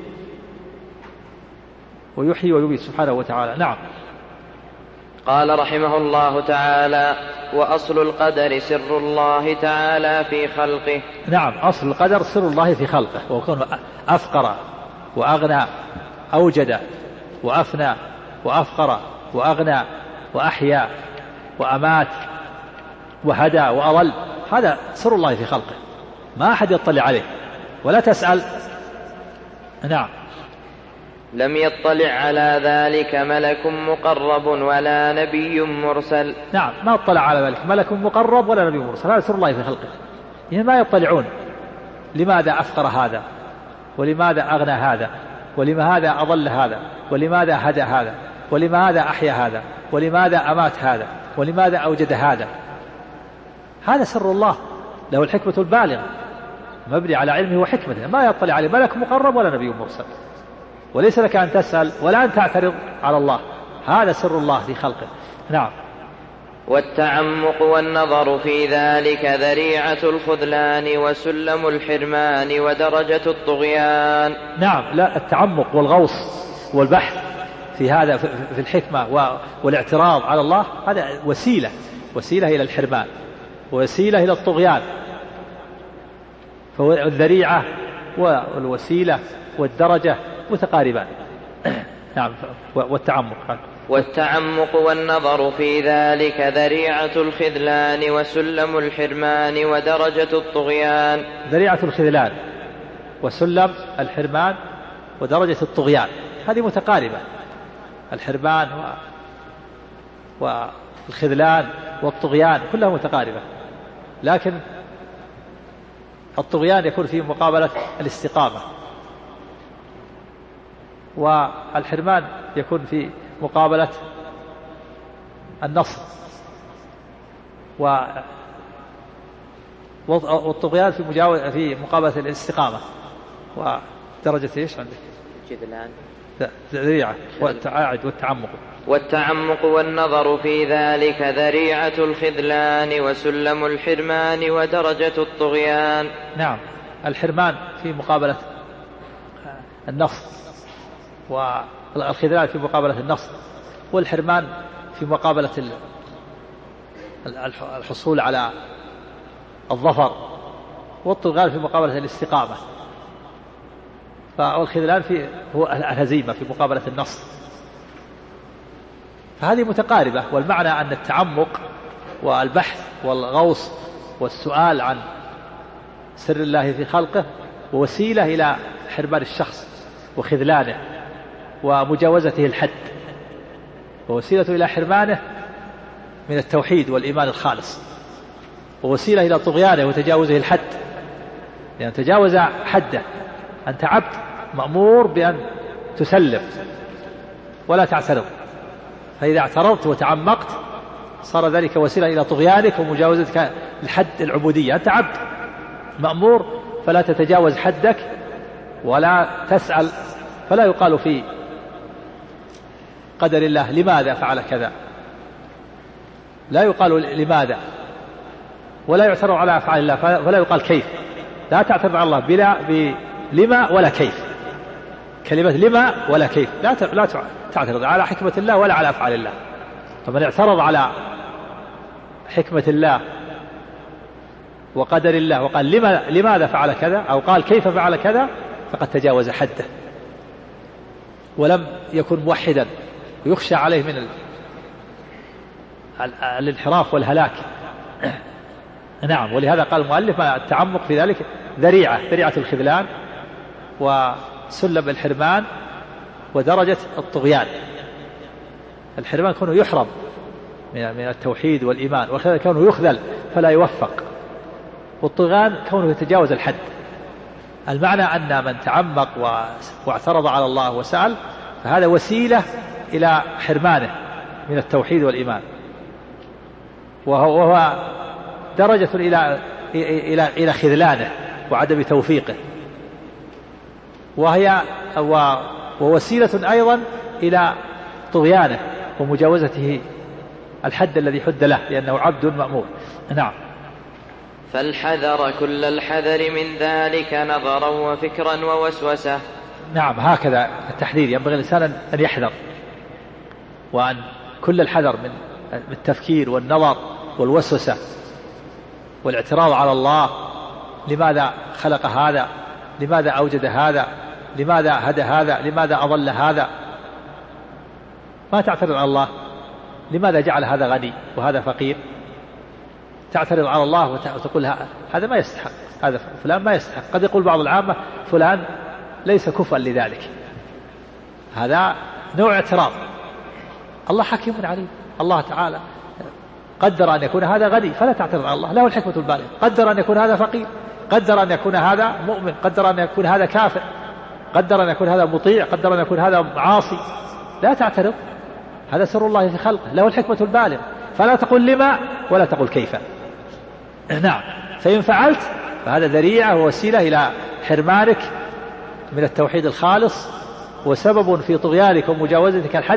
ويحيي ويبيت سبحانه وتعالى. نعم. قال رحمه الله تعالى: وأصل القدر سر الله تعالى في خلقه. نعم، أصل القدر سر الله في خلقه، وكونه أفقر وأغنى، أوجد وأفنى وأفقر وأغنى وأحيا وأمات وهدى وأضل، هذا سر الله في خلقه، ما أحد يطلع عليه ولا تسأل. نعم. لم يطلع على ذلك ملك مقرب ولا نبي مرسل. نعم، ما اطلع على ذلك ملك مقرب ولا نبي مرسل، هذا سر الله في خلقه، يعني ما يطلعون لماذا أفقر هذا، ولماذا أغنى هذا، ولماذا أضل هذا، ولماذا هدى هذا، ولماذا أحيا هذا، ولماذا أمات هذا، ولماذا أوجد هذا. هذا سر الله، له الحكمة البالغة، مبني على علمه وحكمته، ما يطلع عليه ملك مقرب ولا نبي مرسل، وليس لك أن تسأل ولا أن تعترض على الله، هذا سر الله في خلقه. نعم. والتعمق والنظر في ذلك ذريعة الخذلان وسلم الحرمان ودرجة الطغيان. نعم، لا، التعمق والغوص والبحث في هذا في الحكمة والاعتراض على الله، هذا وسيلة وسيلة إلى الحرمان ووسيلة إلى الطغيان. فالذريعة والوسيلة والدرجة متقاربان. نعم. والتعمق والتعمق والنظر في ذلك ذريعة الخذلان وسلم الحرمان ودرجة الطغيان. ذريعة الخذلان وسلم الحرمان ودرجة الطغيان هذه متقاربة. الحرمان والخذلان والطغيان كلها متقاربة، لكن الطغيان يكون في مقابلة الاستقامة، والحرمان يكون في مقابلة النصر، والطغيان في مجاوزة في مقابلة الاستقامة. ودرجة ايش عندك؟ جذلان ذريعة والتعاعد والتعمق. والتعمق والنظر في ذلك ذريعة الخذلان وسلم الحرمان ودرجة الطغيان. نعم. الحرمان في مقابلة النصر، والخذلان في مقابلة النصر، والحرمان في مقابلة الحصول على الظفر، والطغيان في مقابلة الاستقامة. والخذلان في هو الهزيمة في مقابلة النصر. فهذه متقاربة، والمعنى أن التعمق والبحث والغوص والسؤال عن سر الله في خلقه ووسيلة إلى حرمان الشخص وخذلانه ومجاوزته الحد، ووسيلة إلى حرمانه من التوحيد والإيمان الخالص، ووسيلة إلى طغيانه وتجاوزه الحد، لأن يعني تجاوز حده. أنت عبد مأمور بأن تسلم ولا تعترض، فإذا اعترضت وتعمقت صار ذلك وسيلة إلى طغيانك ومجاوزتك الحد العبودية. أنت عبد مأمور فلا تتجاوز حدك ولا تسأل، فلا يقال في قدر الله لماذا فعل كذا، لا يقال لماذا، ولا يعترض على أفعال الله فلا يقال كيف. لا تعترض على الله بلا بلما ولا كيف، كلمة لما ولا كيف، لا لا تعترض على حكمة الله ولا على أفعال الله. فمن اعترض على حكمة الله وقدر الله وقال لما لماذا فعل كذا أو قال كيف فعل كذا فقد تجاوز حده ولم يكن موحدا، ويخشى عليه من الانحراف والهلاك. نعم. ولهذا قال المؤلف التعمق في ذلك ذريعة ذريعة الخذلان وسلم الحرمان ودرجة الطغيان. الحرمان كونه يحرم من التوحيد والإيمان، والخذلان كونه يخذل فلا يوفق، والطغيان كونه يتجاوز الحد. المعنى أن من تعمق واعترض على الله وسأل فهذا وسيلة إلى حرمانه من التوحيد والإيمان، وهو درجة إلى إلى إلى خذلانه وعدم توفيقه، وهي ووسيلة أيضا إلى طغيانه ومجاوزته الحد الذي حد له، لأنه عبد مأمور. نعم. فالحذر كل الحذر من ذلك نظرا وفكرا ووسوسة. نعم. هكذا التحذير، ينبغي الإنسان أن يحذر، وأن كل الحذر من التفكير والنظر والوسوسة والاعتراض على الله. لماذا خلق هذا؟ لماذا أوجد هذا؟ لماذا هدى هذا؟ لماذا أضل هذا؟ ما تعترض على الله لماذا جعل هذا غني وهذا فقير؟ تعترض على الله وتقول هذا ما يستحق، هذا فلان ما يستحق. قد يقول بعض العامة فلان ليس كفءا لذلك، هذا نوع اعتراض. الله حكيم عليم، الله تعالى قدر أن يكون هذا غني فلا تعترض على الله، له الحكمة البالغة. قدر أن يكون هذا فقير، قدر أن يكون هذا مؤمن، قدر أن يكون هذا كافر، قدر أن يكون هذا مطيع، قدر أن يكون هذا عاصي. لا تعترض، هذا سر الله في خلقه، له الحكمة البالغة. فلا تقول لما ولا تقول كيف. نعم. فإن فعلت فهذا ذريعة ووسيلة إلى حرمانك من التوحيد الخالص، وسبب في طغيانك ومجاوزتك الحد.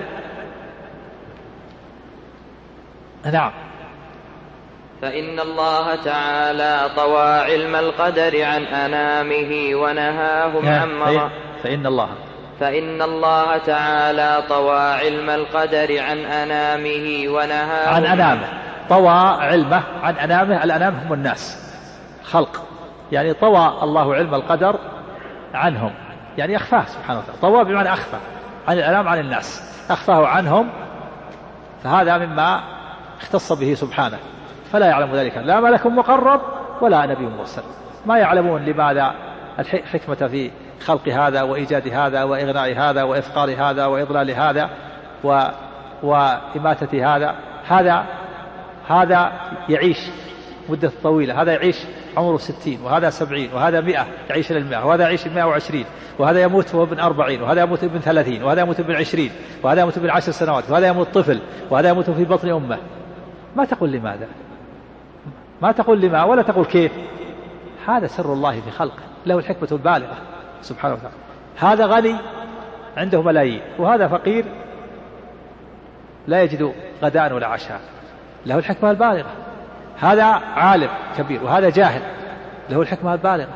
نعم. فإن الله تعالى طوى علم القدر عن أنامه ونهاهم عن مرض. فإن الله فإن الله تعالى طوى علم القدر عن أنامه ونهاهم عن أنامه. طوى علمه عن أنامه. الأنام هم الناس، خلق، يعني طوى الله علم القدر عنهم، يعني أخفاه سبحانه وتعالى. طواه بمعنى أخفى عن الأنام عن الناس، أخفاه عنهم، فهذا مما اختص به سبحانه، فلا يعلم ذلك لا ملك مقرب ولا نبي مرسل، ما يعلمون لماذا الحكمة في خلق هذا وإيجاد هذا وإغناء هذا وإفقار هذا وإضلال هذا و... وإماتة هذا. هذا هذا يعيش مدة طويلة، هذا يعيش عمره ستين، وهذا سبعين، وهذا مئة يعيش إلى المئة، وهذا يعيش المئة وعشرين، وهذا يموت وهو ابن أربعين، وهذا يموت ابن ثلاثين، وهذا يموت ابن عشرين، وهذا يموت ابن عشر سنوات، وهذا يموت طفل، وهذا يموت في بطن أمه. ما تقول لماذا، ما تقول لما، ولا تقول كيف. هذا سر الله في خلقه، له الحكمة البالغة سبحانه وتعالى. هذا غني عنده ملايين، وهذا فقير لا يجد غداء ولا عشاء، له الحكمة البالغة. هذا عالم كبير وهذا جاهل، له الحكمة البالغة.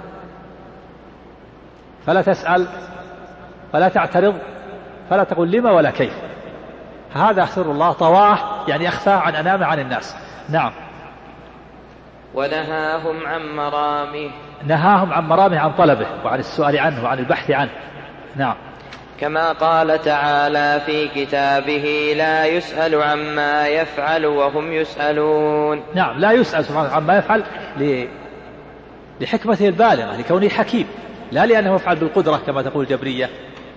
فلا تسأل فلا تعترض، فلا تقول لما ولا كيف. هذا سر الله طواه، يعني أخفاه عن أنام عن الناس. نعم. ونهاهم عن مرامه، نهاهم عن مرامه، عن طلبه وعن السؤال عنه وعن البحث عنه. نعم. كما قال تعالى في كتابه: لا يسأل عما يفعل وهم يسألون. نعم، لا يسأل سبحانه عما يفعل لحكمته البالغة، لكونه حكيم، لا لأنه يفعل بالقدرة كما تقول الجبرية.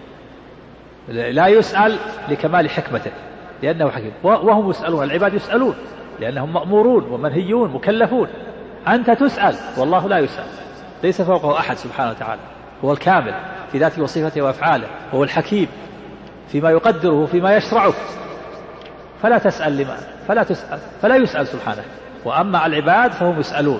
لا يسأل لكمال حكمته لأنه حكيم، وهم يسألون، العباد يسألون لأنهم مأمورون ومنهيون مكلفون. أنت تسأل والله لا يسأل، ليس فوقه أحد سبحانه وتعالى، هو الكامل في ذاته وصفته وأفعاله، وهو الحكيم فيما يقدره فيما يشرعه. فلا تسأل لما فلا تسأل فلا يسأل سبحانه. وأما العباد فهم يسألون.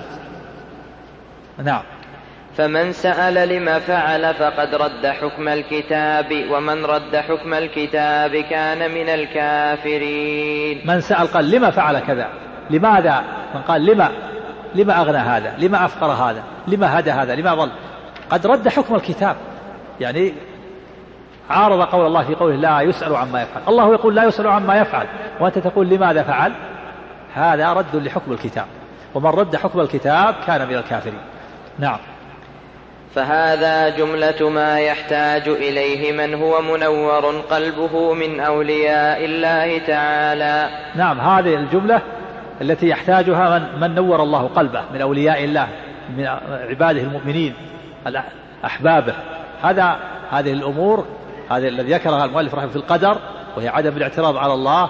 نعم. فمن سأل لما فعل فقد رد حكم الكتاب، ومن رد حكم الكتاب كان من الكافرين. من سأل قال لما فعل كذا، لماذا؟ من قال لما لما أغنى هذا، لما أفقر هذا، لما هدى هذا، لما ضل، قد رد حكم الكتاب، يعني عارض قول الله في قوله لا يسأل عما يفعل. الله يقول لا يسأل عما يفعل، وأنت تقول لماذا فعل. هذا رد لحكم الكتاب، ومن رد حكم الكتاب كان من الكافرين. نعم. فهذا جملة ما يحتاج إليه من هو منور قلبه من أولياء الله تعالى. نعم، هذه الجملة التي يحتاجها من, من نور الله قلبه من أولياء الله، من عباده المؤمنين أحبابه. هذا هذه الأمور، هذه الذي ذكرها المؤلف رحمه في القدر، وهي عدم الاعتراض على الله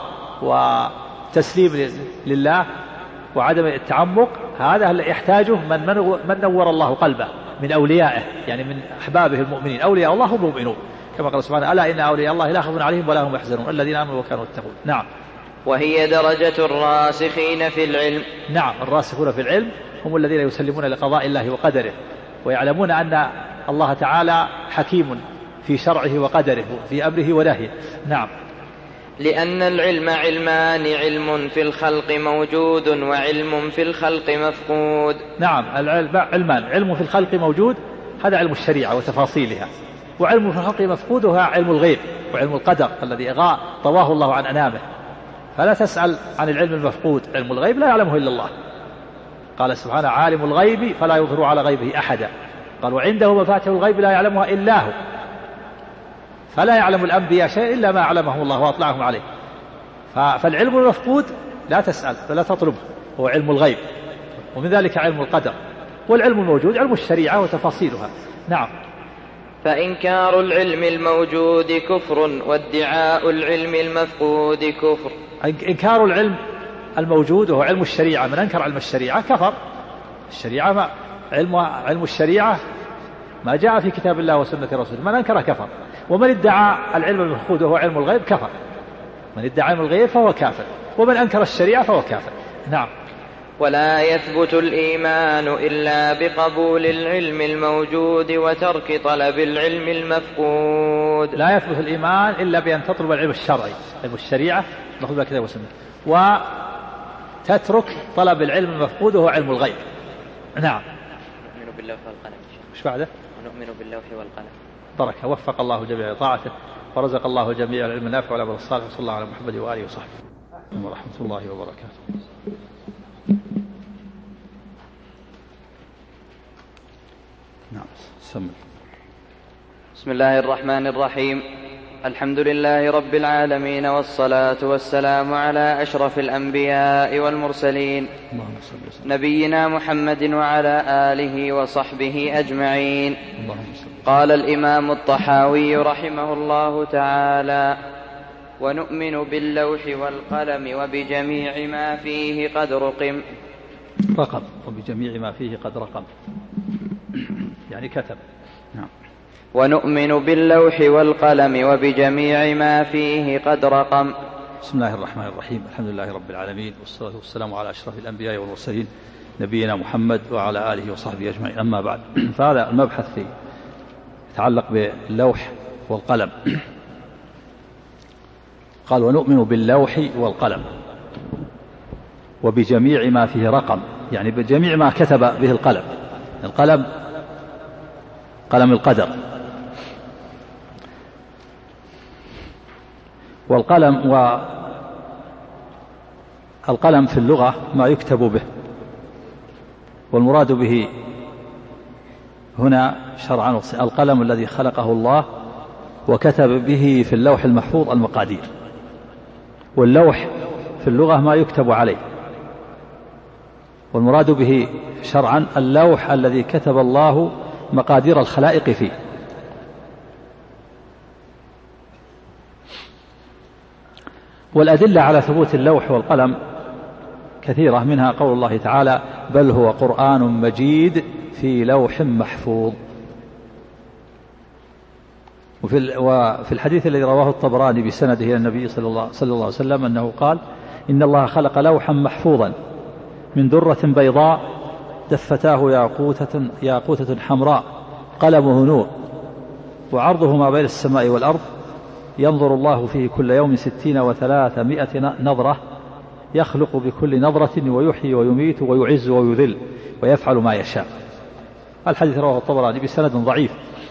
وتسليم لله وعدم التعمق. هذا اللي يحتاجه من, من نور الله قلبه من أوليائه، يعني من أحبابه المؤمنين. أولياء الله هم المؤمنون، كما قال سبحانه: ألا إن أولياء الله لا خوف عليهم ولا هم يحزنون الذين آمنوا وكانوا يتقون. نعم. وهي درجة الراسخين في العلم. نعم، الراسخون في العلم هم الذين يسلمون لقضاء الله وقدره، ويعلمون أن الله تعالى حكيم في شرعه وقدره في أمره ونهيه. نعم. لأن العلم علمان: علم في الخلق موجود، وعلم في الخلق مفقود. نعم، العلم علمان: علم في الخلق موجود، هذا علم الشريعة وتفاصيلها، وعلم في الخلق مفقود، وهو علم الغيب وعلم القدر الذي غاء طواه الله عن أنامه. فلا تسأل عن العلم المفقود، علم الغيب لا يعلمه إلا الله. قال سبحانه: عالم الغيب فلا يظهر على غيبه أحدا. قال: وعنده مفاتيح الغيب لا يعلمها إلا هو. فلا يعلم الأنبياء شيء إلا ما علمهم الله وأطلعهم عليه. فالعلم المفقود لا تسأل ولا تطلبه، هو علم الغيب، ومن ذلك علم القدر. والعلم الموجود علم الشريعة وتفاصيلها. نعم. فإنكار العلم الموجود كفر، وادعاء العلم المفقود كفر. إنكار العلم الموجود وهو علم الشريعة، من أنكر علم الشريعة كفر. الشريعة ما علم علم الشريعة ما جاء في كتاب الله وسنة رسوله، من أنكر كفر. ومن ادعى العلم المفقود وهو علم الغيب كفر. من ادعى علم الغيب فهو كافر، ومن أنكر الشريعة فهو كافر. نعم. ولا يثبت الإيمان إلا بقبول العلم الموجود وترك طلب العلم المفقود. لا يثبت الإيمان إلا بأن تطلب العلم الشرعي، علم الشريعة نأخذ بالكتاب والسنة، وتترك طلب العلم المفقود وهو علم الغيب. نعم. نؤمن باللوح والقلم. ايش بعده؟ ونؤمن باللوح والقلم. بركة. وفق الله جميع لطاعته، ورزق الله جميع العلم النافع والعمل الصالح. صلى الله على محمد وآله وصحبه ورحمة الله وبركاته. نعم. سمع. بسم الله الرحمن الرحيم. الحمد لله رب العالمين، والصلاة والسلام على أشرف الأنبياء والمرسلين نبينا محمد وعلى آله وصحبه أجمعين. قال الإمام الطحاوي رحمه الله تعالى: ونؤمن باللوح والقلم وبجميع ما فيه قد رقم. رقم وبجميع ما فيه قد رقم يعني كتب. نعم. ونؤمن باللوح والقلم وبجميع ما فيه قد رقم. بسم الله الرحمن الرحيم. الحمد لله رب العالمين، والصلاة والسلام على أشرف الأنبياء والمرسلين نبينا محمد وعلى آله وصحبه أجمعين. أما بعد، فهذا المبحث في يتعلق باللوح والقلم. قال: ونؤمن باللوح والقلم وبجميع ما فيه رقم، يعني بجميع ما كتب به القلم. القلم قلم القدر، والقلم والقلم في اللغة ما يكتب به، والمراد به هنا شرعا القلم الذي خلقه الله وكتب به في اللوح المحفوظ المقادير. واللوح في اللغة ما يكتب عليه، والمراد به شرعا اللوح الذي كتب الله مقادير الخلائق فيه. والأدلة على ثبوت اللوح والقلم كثيرة، منها قول الله تعالى: بل هو قرآن مجيد في لوح محفوظ. وفي الحديث الذي رواه الطبراني بسنده إلى النبي صلى الله عليه وسلم أنه قال: إن الله خلق لوحا محفوظا من درة بيضاء دفتاه ياقوتة, ياقوتة حمراء قلمه نور وعرضه ما بين السماء والأرض، ينظر الله فيه كل يوم ستين وثلاثمائة نظرة، يخلق بكل نظرة ويحيي ويميت ويعز ويذل ويفعل ما يشاء. الحديث رواه الطبراني بسند ضعيف،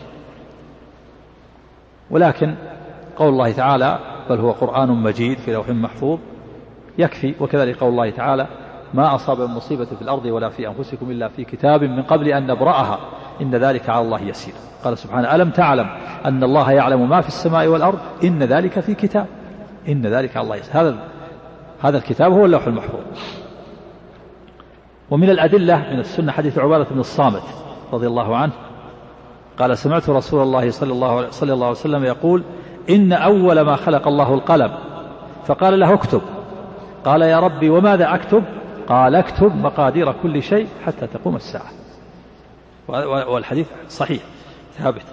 ولكن قول الله تعالى: بل هو قرآن مجيد في لوح محفوظ يكفي. وكذلك قول الله تعالى: ما أصاب من مصيبة في الأرض ولا في أنفسكم إلا في كتاب من قبل أن نبرأها إن ذلك على الله يسير. قال سبحانه: ألم تعلم أن الله يعلم ما في السماء والأرض إن ذلك في كتاب إن ذلك على الله يسير. هذا هذا الكتاب هو اللوح المحفوظ. ومن الأدلة من السنة حديث عبادة بن الصامت رضي الله عنه قال: سمعت رسول الله صلى الله صلى الله عليه وسلم يقول: إن أول ما خلق الله القلم، فقال له: اكتب. قال: يا ربي وماذا أكتب؟ قال: اكتب مقادير كل شيء حتى تقوم الساعة. والحديث صحيح ثابت.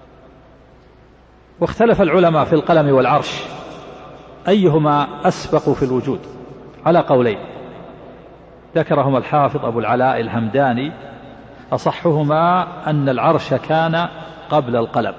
واختلف العلماء في القلم والعرش أيهما أسبق في الوجود على قولين، ذكرهما الحافظ أبو العلاء الهمداني. أصحهما أن العرش كان قبل القلم،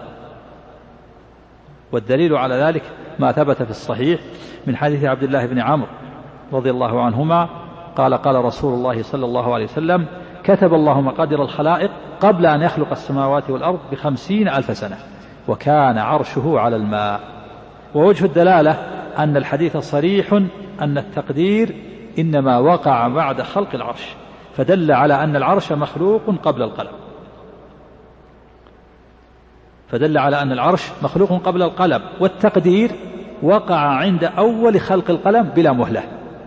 والدليل على ذلك ما ثبت في الصحيح من حديث عبد الله بن عمرو رضي الله عنهما قال: قال رسول الله صلى الله عليه وسلم: كتب الله مقادير الخلائق قبل أن يخلق السماوات والأرض بخمسين ألف سنة، وكان عرشه على الماء. ووجه الدلالة أن الحديث صريح أن التقدير إنما وقع بعد خلق العرش، فدل على أن العرش مخلوق قبل القلم فدل على أن العرش مخلوق قبل القلم والتقدير وقع عند أول خلق القلم بلا مهلة.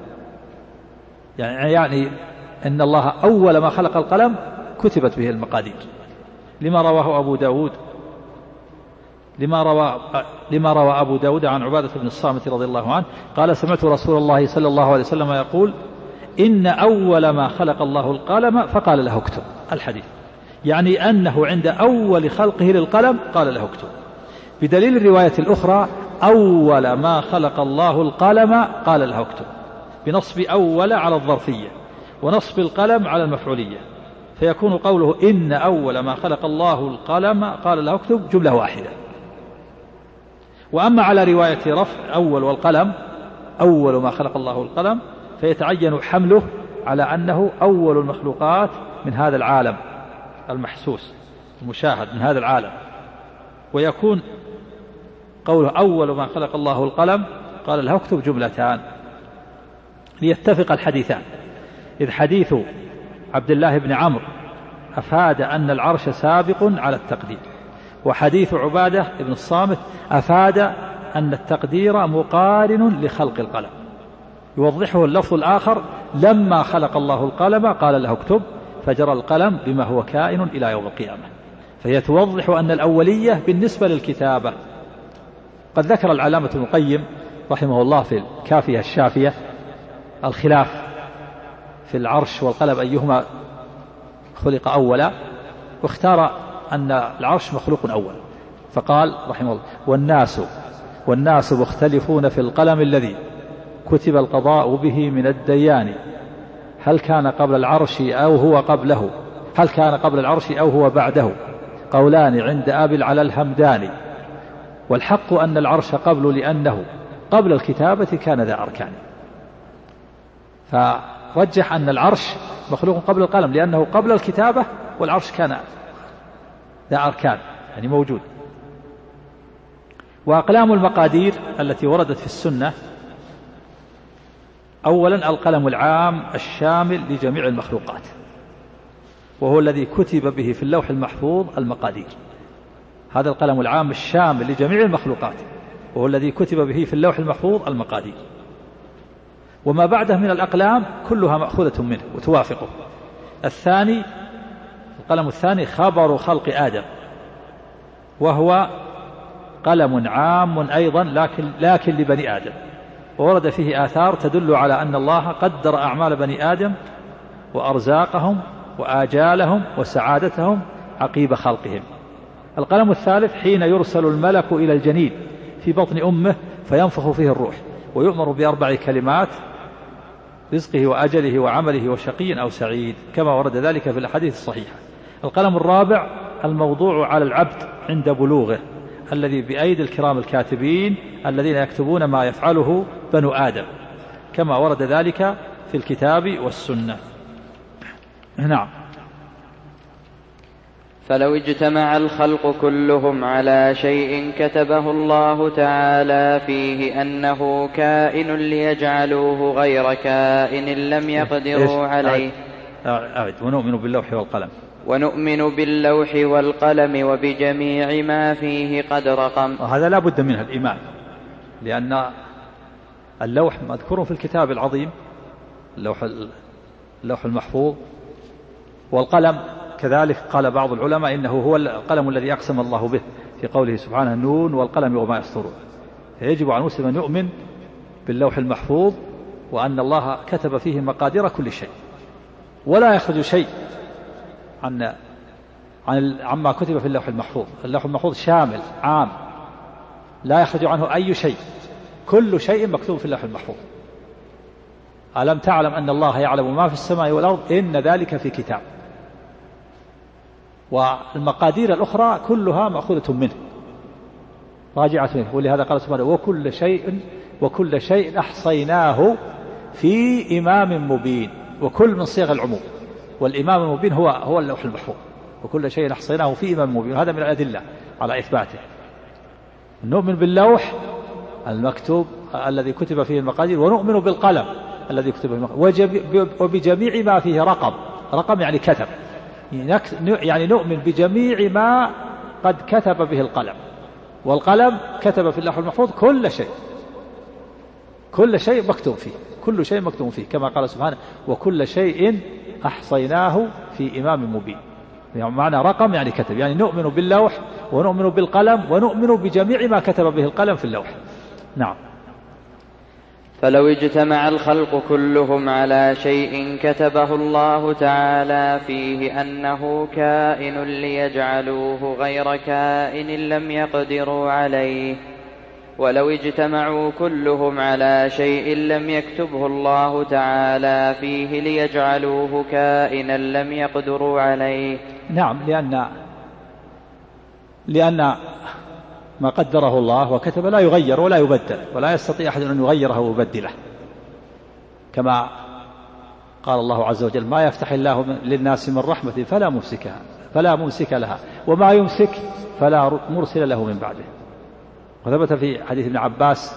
يعني, يعني أن الله أول ما خلق القلم كتبت به المقادير، لما رواه أبو داود لما روى, لما روى أبو داود عن عبادة بن الصامت رضي الله عنه قال: سمعت رسول الله صلى الله عليه وسلم يقول: إن أول ما خلق الله القلم فقال له اكتب. الحديث يعني أنه عند أول خلقه للقلم قال له اكتب، بدليل الرواية الأخرى: أول ما خلق الله القلم قال له اكتب، بنصب أول على الظرفية ونصب القلم على المفعولية، فيكون قوله إن أول ما خلق الله القلم قال له اكتب جملة واحدة. وأما على رواية رفع أول والقلم أول ما خلق الله القلم فيتعين حمله على أنه أول المخلوقات من هذا العالم المحسوس المشاهد من هذا العالم، ويكون قوله أول ما خلق الله القلم قال له اكتب جملتان ليتفق الحديثان، إذ حديث عبد الله بن عمرو أفاد أن العرش سابق على التقدير، وحديث عبادة بن الصامت أفاد أن التقدير مقارن لخلق القلم، يوضحه اللفظ الآخر: لما خلق الله القلم قال له اكتب، فجرى القلم بما هو كائن إلى يوم القيامة. فهي توضح أن الأولية بالنسبة للكتابة. قد ذكر العلامة ابن القيم رحمه الله في الكافية الشافية الخلاف في العرش والقلم أيهما خلق أولا، واختار أن العرش مخلوق أول، فقال رحمه الله: والناس والناس مختلفون في القلم الذي كتب القضاء به من الديان، هل كان قبل العرش أو هو قبله، هل كان قبل العرش أو هو بعده، قولان عند أبي على الهمداني، والحق أن العرش قبل لأنه قبل الكتابة كان ذا أركان. فرجح أن العرش مخلوق قبل القلم لأنه قبل الكتابة، والعرش كان ذا أركان يعني موجود. وأقلام المقادير التي وردت في السنة: أولا القلم العام الشامل لجميع المخلوقات، وهو الذي كتب به في اللوح المحفوظ المقادير. هذا القلم العام الشامل لجميع المخلوقات وهو الذي كتب به في اللوح المحفوظ المقادير، وما بعده من الأقلام كلها مأخوذة منه وتوافقه. الثاني القلم الثاني خبر خلق آدم، وهو قلم عام أيضا لكن, لكن لبني آدم، وورد فيه آثار تدل على أن الله قدر أعمال بني آدم وأرزاقهم وآجالهم وسعادتهم عقيب خلقهم. القلم الثالث حين يرسل الملك إلى الجنين في بطن أمه فينفخ فيه الروح، ويؤمر بأربع كلمات: رزقه وأجله وعمله وشقي أو سعيد، كما ورد ذلك في الأحاديث الصحيحة. القلم الرابع الموضوع على العبد عند بلوغه، الذي بأيدي الكرام الكاتبين الذين يكتبون ما يفعله بنو آدم، كما ورد ذلك في الكتاب والسنة. نعم. فلو اجتمع الخلق كلهم على شيء كتبه الله تعالى فيه أنه كائن ليجعلوه غير كائن لم يقدروا عليه. أعد. ونؤمن باللوح والقلم ونؤمن باللوح والقلم وبجميع ما فيه قد رقم. وهذا لا بد منه الإيمان، لأن اللوح مذكور في الكتاب العظيم، اللوح, اللوح المحفوظ، والقلم كذلك قال بعض العلماء إنه هو القلم الذي أقسم الله به في قوله سبحانه: النون والقلم وما يسطرون. فيجب على المسلم أن يؤمن باللوح المحفوظ وأن الله كتب فيه مقادير كل شيء، ولا يخرج شيء عن عن عما كتب في اللوح المحفوظ. اللوح المحفوظ شامل عام لا يخرج عنه أي شيء، كل شيء مكتوب في اللوح المحفوظ. ألم تعلم أن الله يعلم ما في السماء والأرض إن ذلك في كتاب. والمقادير الأخرى كلها مأخوذة منه راجعة منه، ولهذا قال سبحانه: وكل شيء وكل شيء أحصيناه في إمام مبين. وكل من صيغ العموم، والإمام المبين هو هو اللوح المحفوظ. وكل شيء أحصيناه في إمام مبين، هذا من الأدلة على إثباته. نؤمن باللوح المكتوب الذي كتب فيه المقادير، ونؤمن بالقلم الذي كتب فيه المقادير، وبجميع ما فيه رقم. رقم يعني كتب، يعني نؤمن بجميع ما قد كتب به القلم. والقلم كتب في اللوح المحفوظ كل شيء، كل شيء مكتوب فيه، كل شيء مكتوب فيه، كما قال سبحانه: وكل شيء أحصيناه في إمام مبين. يعني معنى رقم يعني كتب، يعني نؤمن باللوح ونؤمن بالقلم ونؤمن بجميع ما كتب به القلم في اللوح. نعم. فلو اجتمع الخلق كلهم على شيء كتبه الله تعالى فيه أنه كائن ليجعلوه غير كائن لم يقدروا عليه، ولو اجتمعوا كلهم على شيء لم يكتبه الله تعالى فيه ليجعلوه كائنا لم يقدروا عليه. نعم، لأن لأن ما قدره الله وكتب لا يغير ولا يبدل، ولا يستطيع أحد أن يغيره ويبدله، كما قال الله عز وجل: ما يفتح الله للناس من رحمة فلا ممسكها فلا ممسك لها وما يمسك فلا مرسل له من بعده. وثبت في حديث ابن عباس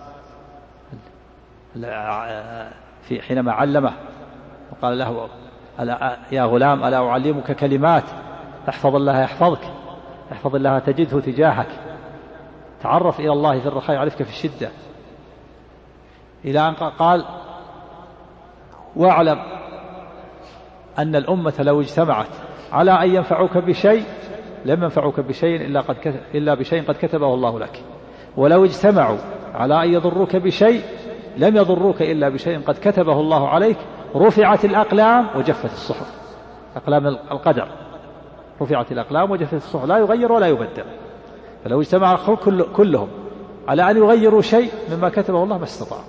في حينما علمه وقال له: يا غلام ألا أعلمك كلمات احفظ الله يحفظك، احفظ الله تجده تجاهك، تعرف إلى الله في الرخاء يعرفك في الشدة، إلى أن قال واعلم أن الأمة لو اجتمعت على أن ينفعوك بشيء لم ينفعوك بشيء إلا, قد كتب إلا بشيء قد كتبه الله لك، ولو اجتمعوا على أن يضروك بشيء لم يضروك إلا بشيء قد كتبه الله عليك. رفعت الأقلام وجفت الصحف، أقلام القدر رفعت الأقلام وجفت الصحف، لا يغير ولا يبدل. فلو اجتمع الخلق كلهم على أن يغيروا شيء مما كتبه الله ما استطاعوا،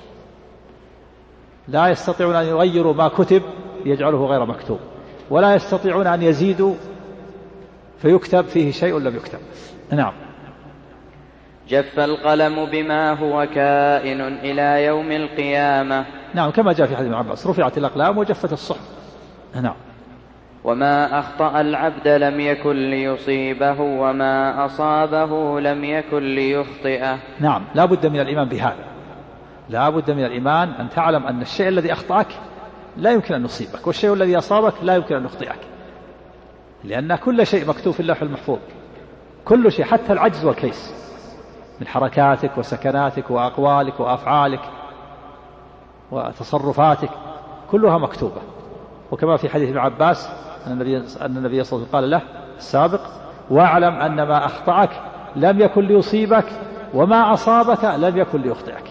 لا يستطيعون أن يغيروا ما كتب يجعله غير مكتوب، ولا يستطيعون أن يزيدوا فيكتب فيه شيء لم يكتب. نعم. جف القلم بما هو كائن إلى يوم القيامة. نعم، كما جاء في حديث ابن عباس رفعت الأقلام وجفت الصحف. نعم. وما أخطأ العبد لم يكن ليصيبه وما أصابه لم يكن ليخطئه. نعم، لا بد من الإيمان بهذا، لا بد من الإيمان أن تعلم أن الشيء الذي أخطأك لا يمكن أن يصيبك، والشيء الذي أصابك لا يمكن أن يخطئك، لأن كل شيء مكتوب في اللوح المحفوظ، كل شيء حتى العجز والكيس من حركاتك وسكناتك وأقوالك وأفعالك وتصرفاتك كلها مكتوبة. وكما في حديث ابن عباس أن النبي, أن النبي صلى الله عليه وسلم قال له السابق واعلم أن ما أخطأك لم يكن ليصيبك وما أصابك لم يكن ليخطئك.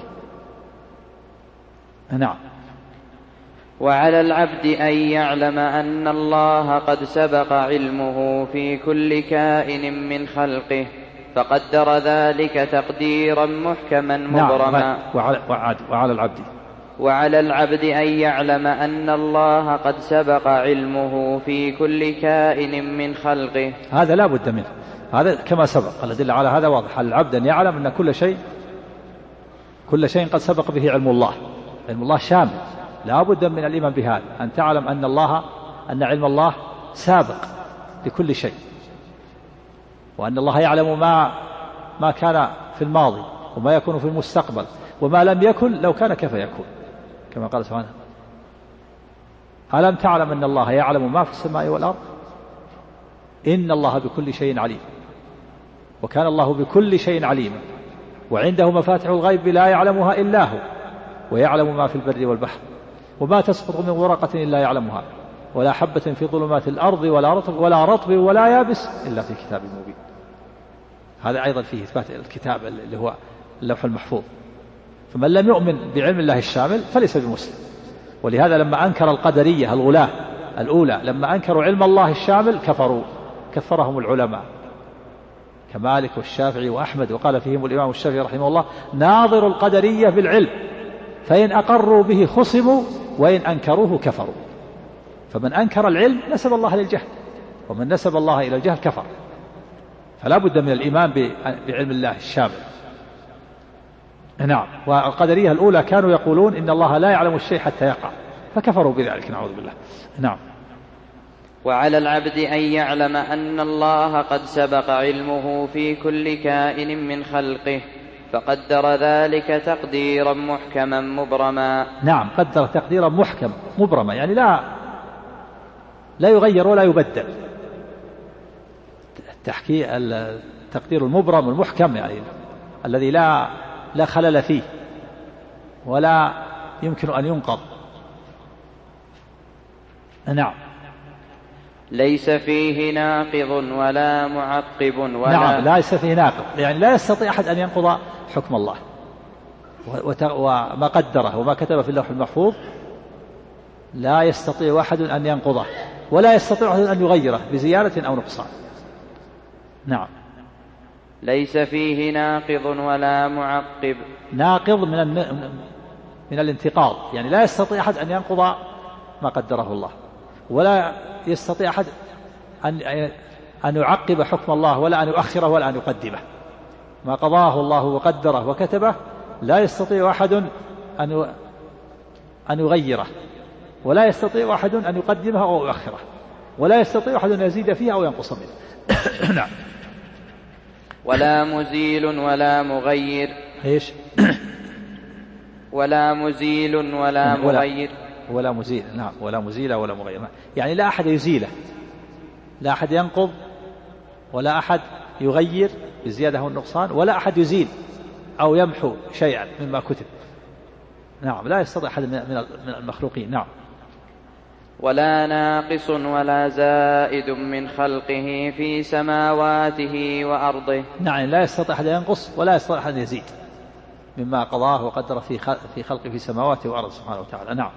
نعم. وعلى العبد أن يعلم أن الله قد سبق علمه في كل كائن من خلقه فقدر ذلك تقديرا محكما مبرما. نعم. وعلى, وعلى العبد وعلى العبد أن يعلم أن الله قد سبق علمه في كل كائن من خلقه. هذا لا بد منه، هذا كما سبق الأدلة على هذا واضح. على العبد أن يعلم أن كل شيء كل شيء قد سبق به علم الله، علم الله شامل، لا بد من الإيمان بهذا، أن تعلم أن الله أن علم الله سابق لكل شيء، وأن الله يعلم ما ما كان في الماضي وما يكون في المستقبل وما لم يكن لو كان كيف يكون، كما قال سبحانه ألم تعلم أن الله يعلم ما في السماء والأرض إن الله بكل شيء عليم، وكان الله بكل شيء عليما، وعنده مفاتح الغيب لا يعلمها إلا هو، ويعلم ما في البر والبحر، وما تسقط من ورقة إلا يعلمها، ولا حبة في ظلمات الأرض ولا رطب ولا رطب ولا يابس إلا في كتاب مبين. هذا أيضا فيه إثبات الكتاب اللي هو اللوح المحفوظ. فمن لم يؤمن بعلم الله الشامل فليس بمسلم. ولهذا لما أنكر القدرية الغلاة الأولى لما أنكروا علم الله الشامل كفروا، كفرهم العلماء كمالك والشافعي وأحمد، وقال فيهم الإمام الشافعي رحمه الله ناظر القدرية بالعلم فإن أقروا به خصموا وإن أنكروه كفروا. فمن أنكر العلم نسب الله للجهل، ومن نسب الله إلى الجهل كفر. فلا بد من الإيمان بعلم الله الشامل. نعم. والقدرية الأولى كانوا يقولون إن الله لا يعلم الشيء حتى يقع، فكفروا بذلك نعوذ بالله. نعم. وعلى العبد أن يعلم أن الله قد سبق علمه في كل كائن من خلقه فقدر ذلك تقديرا محكما مبرما. نعم، قدر تقديرا محكم مبرما، يعني لا لا يغير ولا يبدل. التحكي التقدير المبرم المحكم يعني الذي لا لا خلل فيه ولا يمكن أن ينقض. نعم. ليس فيه ناقض ولا معقب ولا نعم، ليس فيه ناقض، يعني لا يستطيع أحد أن ينقض حكم الله وما قدره وما كتب في اللوح المحفوظ، لا يستطيع أحد أن ينقضه ولا يستطيع أحد أن يغيره بزيادة أو نقصان. نعم. ليس فيه ناقض ولا معقب. ناقض من من الانتقاض، يعني لا يستطيع أحد أن ينقض ما قدره الله، ولا يستطيع أحد أن أن يعقب حكم الله ولا أن يؤخره ولا أن يقدمه. ما قضاه الله وقدره وكتبه لا يستطيع أحد أن أن يغيره، ولا يستطيع أحد أن يقدمه أو يؤخره، ولا يستطيع أحد أن يزيد فيها أو ينقص منه. نعم. ولا مزيل ولا مغير. إيش؟ ولا مزيل ولا مغير. ولا مزيل. نعم. ولا مزيل ولا مغير، يعني لا أحد يزيله، لا أحد ينقض ولا أحد يغير بالزيادة والنقصان، ولا أحد يزيل أو يمحو شيئا مما كتب. نعم، لا يستطيع أحد من المخلوقين. نعم. ولا ناقص ولا زائد من خلقه في سماواته وأرضه. نعم، لا يستطيع أحد ينقص ولا يستطيع أحد يزيد مما قضاه وقدر في خلقه في سماواته وأرضه سبحانه وتعالى. نعم.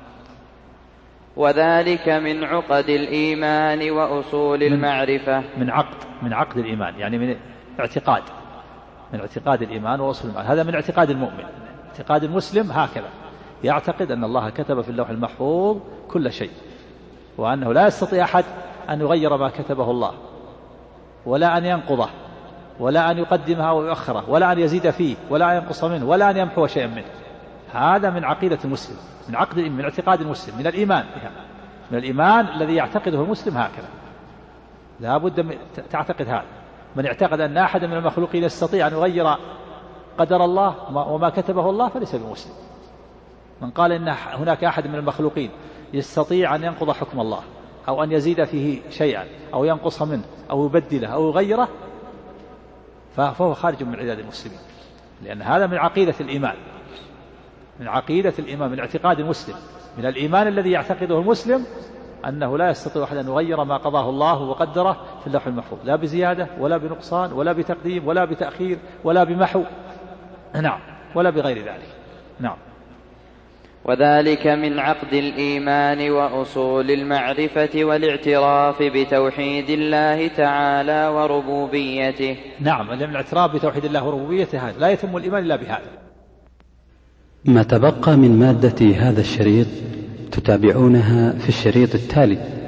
وذلك من عقد الإيمان وأصول من المعرفة. من عقد من عقد الإيمان، يعني من اعتقاد من اعتقاد الإيمان وأصول المعرفة. هذا من اعتقاد المؤمن. اعتقاد المسلم هكذا، يعتقد أن الله كتب في اللوح المحفوظ كل شيء، وأنه لا يستطيع أحد أن يغير ما كتبه الله، ولا أن ينقضه، ولا أن يقدمه أو يؤخره، ولا أن يزيد فيه، ولا أن ينقص منه، ولا أن يمحو شيئا منه. هذا من عقيدة المسلم، من عقد من اعتقاد المسلم، من الإيمان من الإيمان الذي يعتقده المسلم هكذا. لا بد تعتقد هذا. من اعتقد أن أحد من المخلوقين يستطيع أن يغير قدر الله وما كتبه الله فليس بمسلم. من قال إن هناك أحد من المخلوقين يستطيع أن ينقض حكم الله أو أن يزيد فيه شيئا أو ينقص منه أو يبدله أو يغيره فهو خارج من عداد المسلمين، لأن هذا من عقيدة الإيمان من عقيدة الإيمان من اعتقاد المسلم، من الإيمان الذي يعتقده المسلم أنه لا يستطيع أحد أن يغير ما قضاه الله وقدره في اللوح المحفوظ، لا بزيادة ولا بنقصان ولا بتقديم ولا بتأخير ولا بمحو، نعم، ولا بغير ذلك. نعم. وذلك من عقد الإيمان وأصول المعرفة والاعتراف بتوحيد الله تعالى وربوبيته. نعم، من الاعتراف بتوحيد الله وربوبيته هذا لا يتم الإيمان إلا بهذا. ما تبقى من مادة هذا الشريط تتابعونها في الشريط التالي.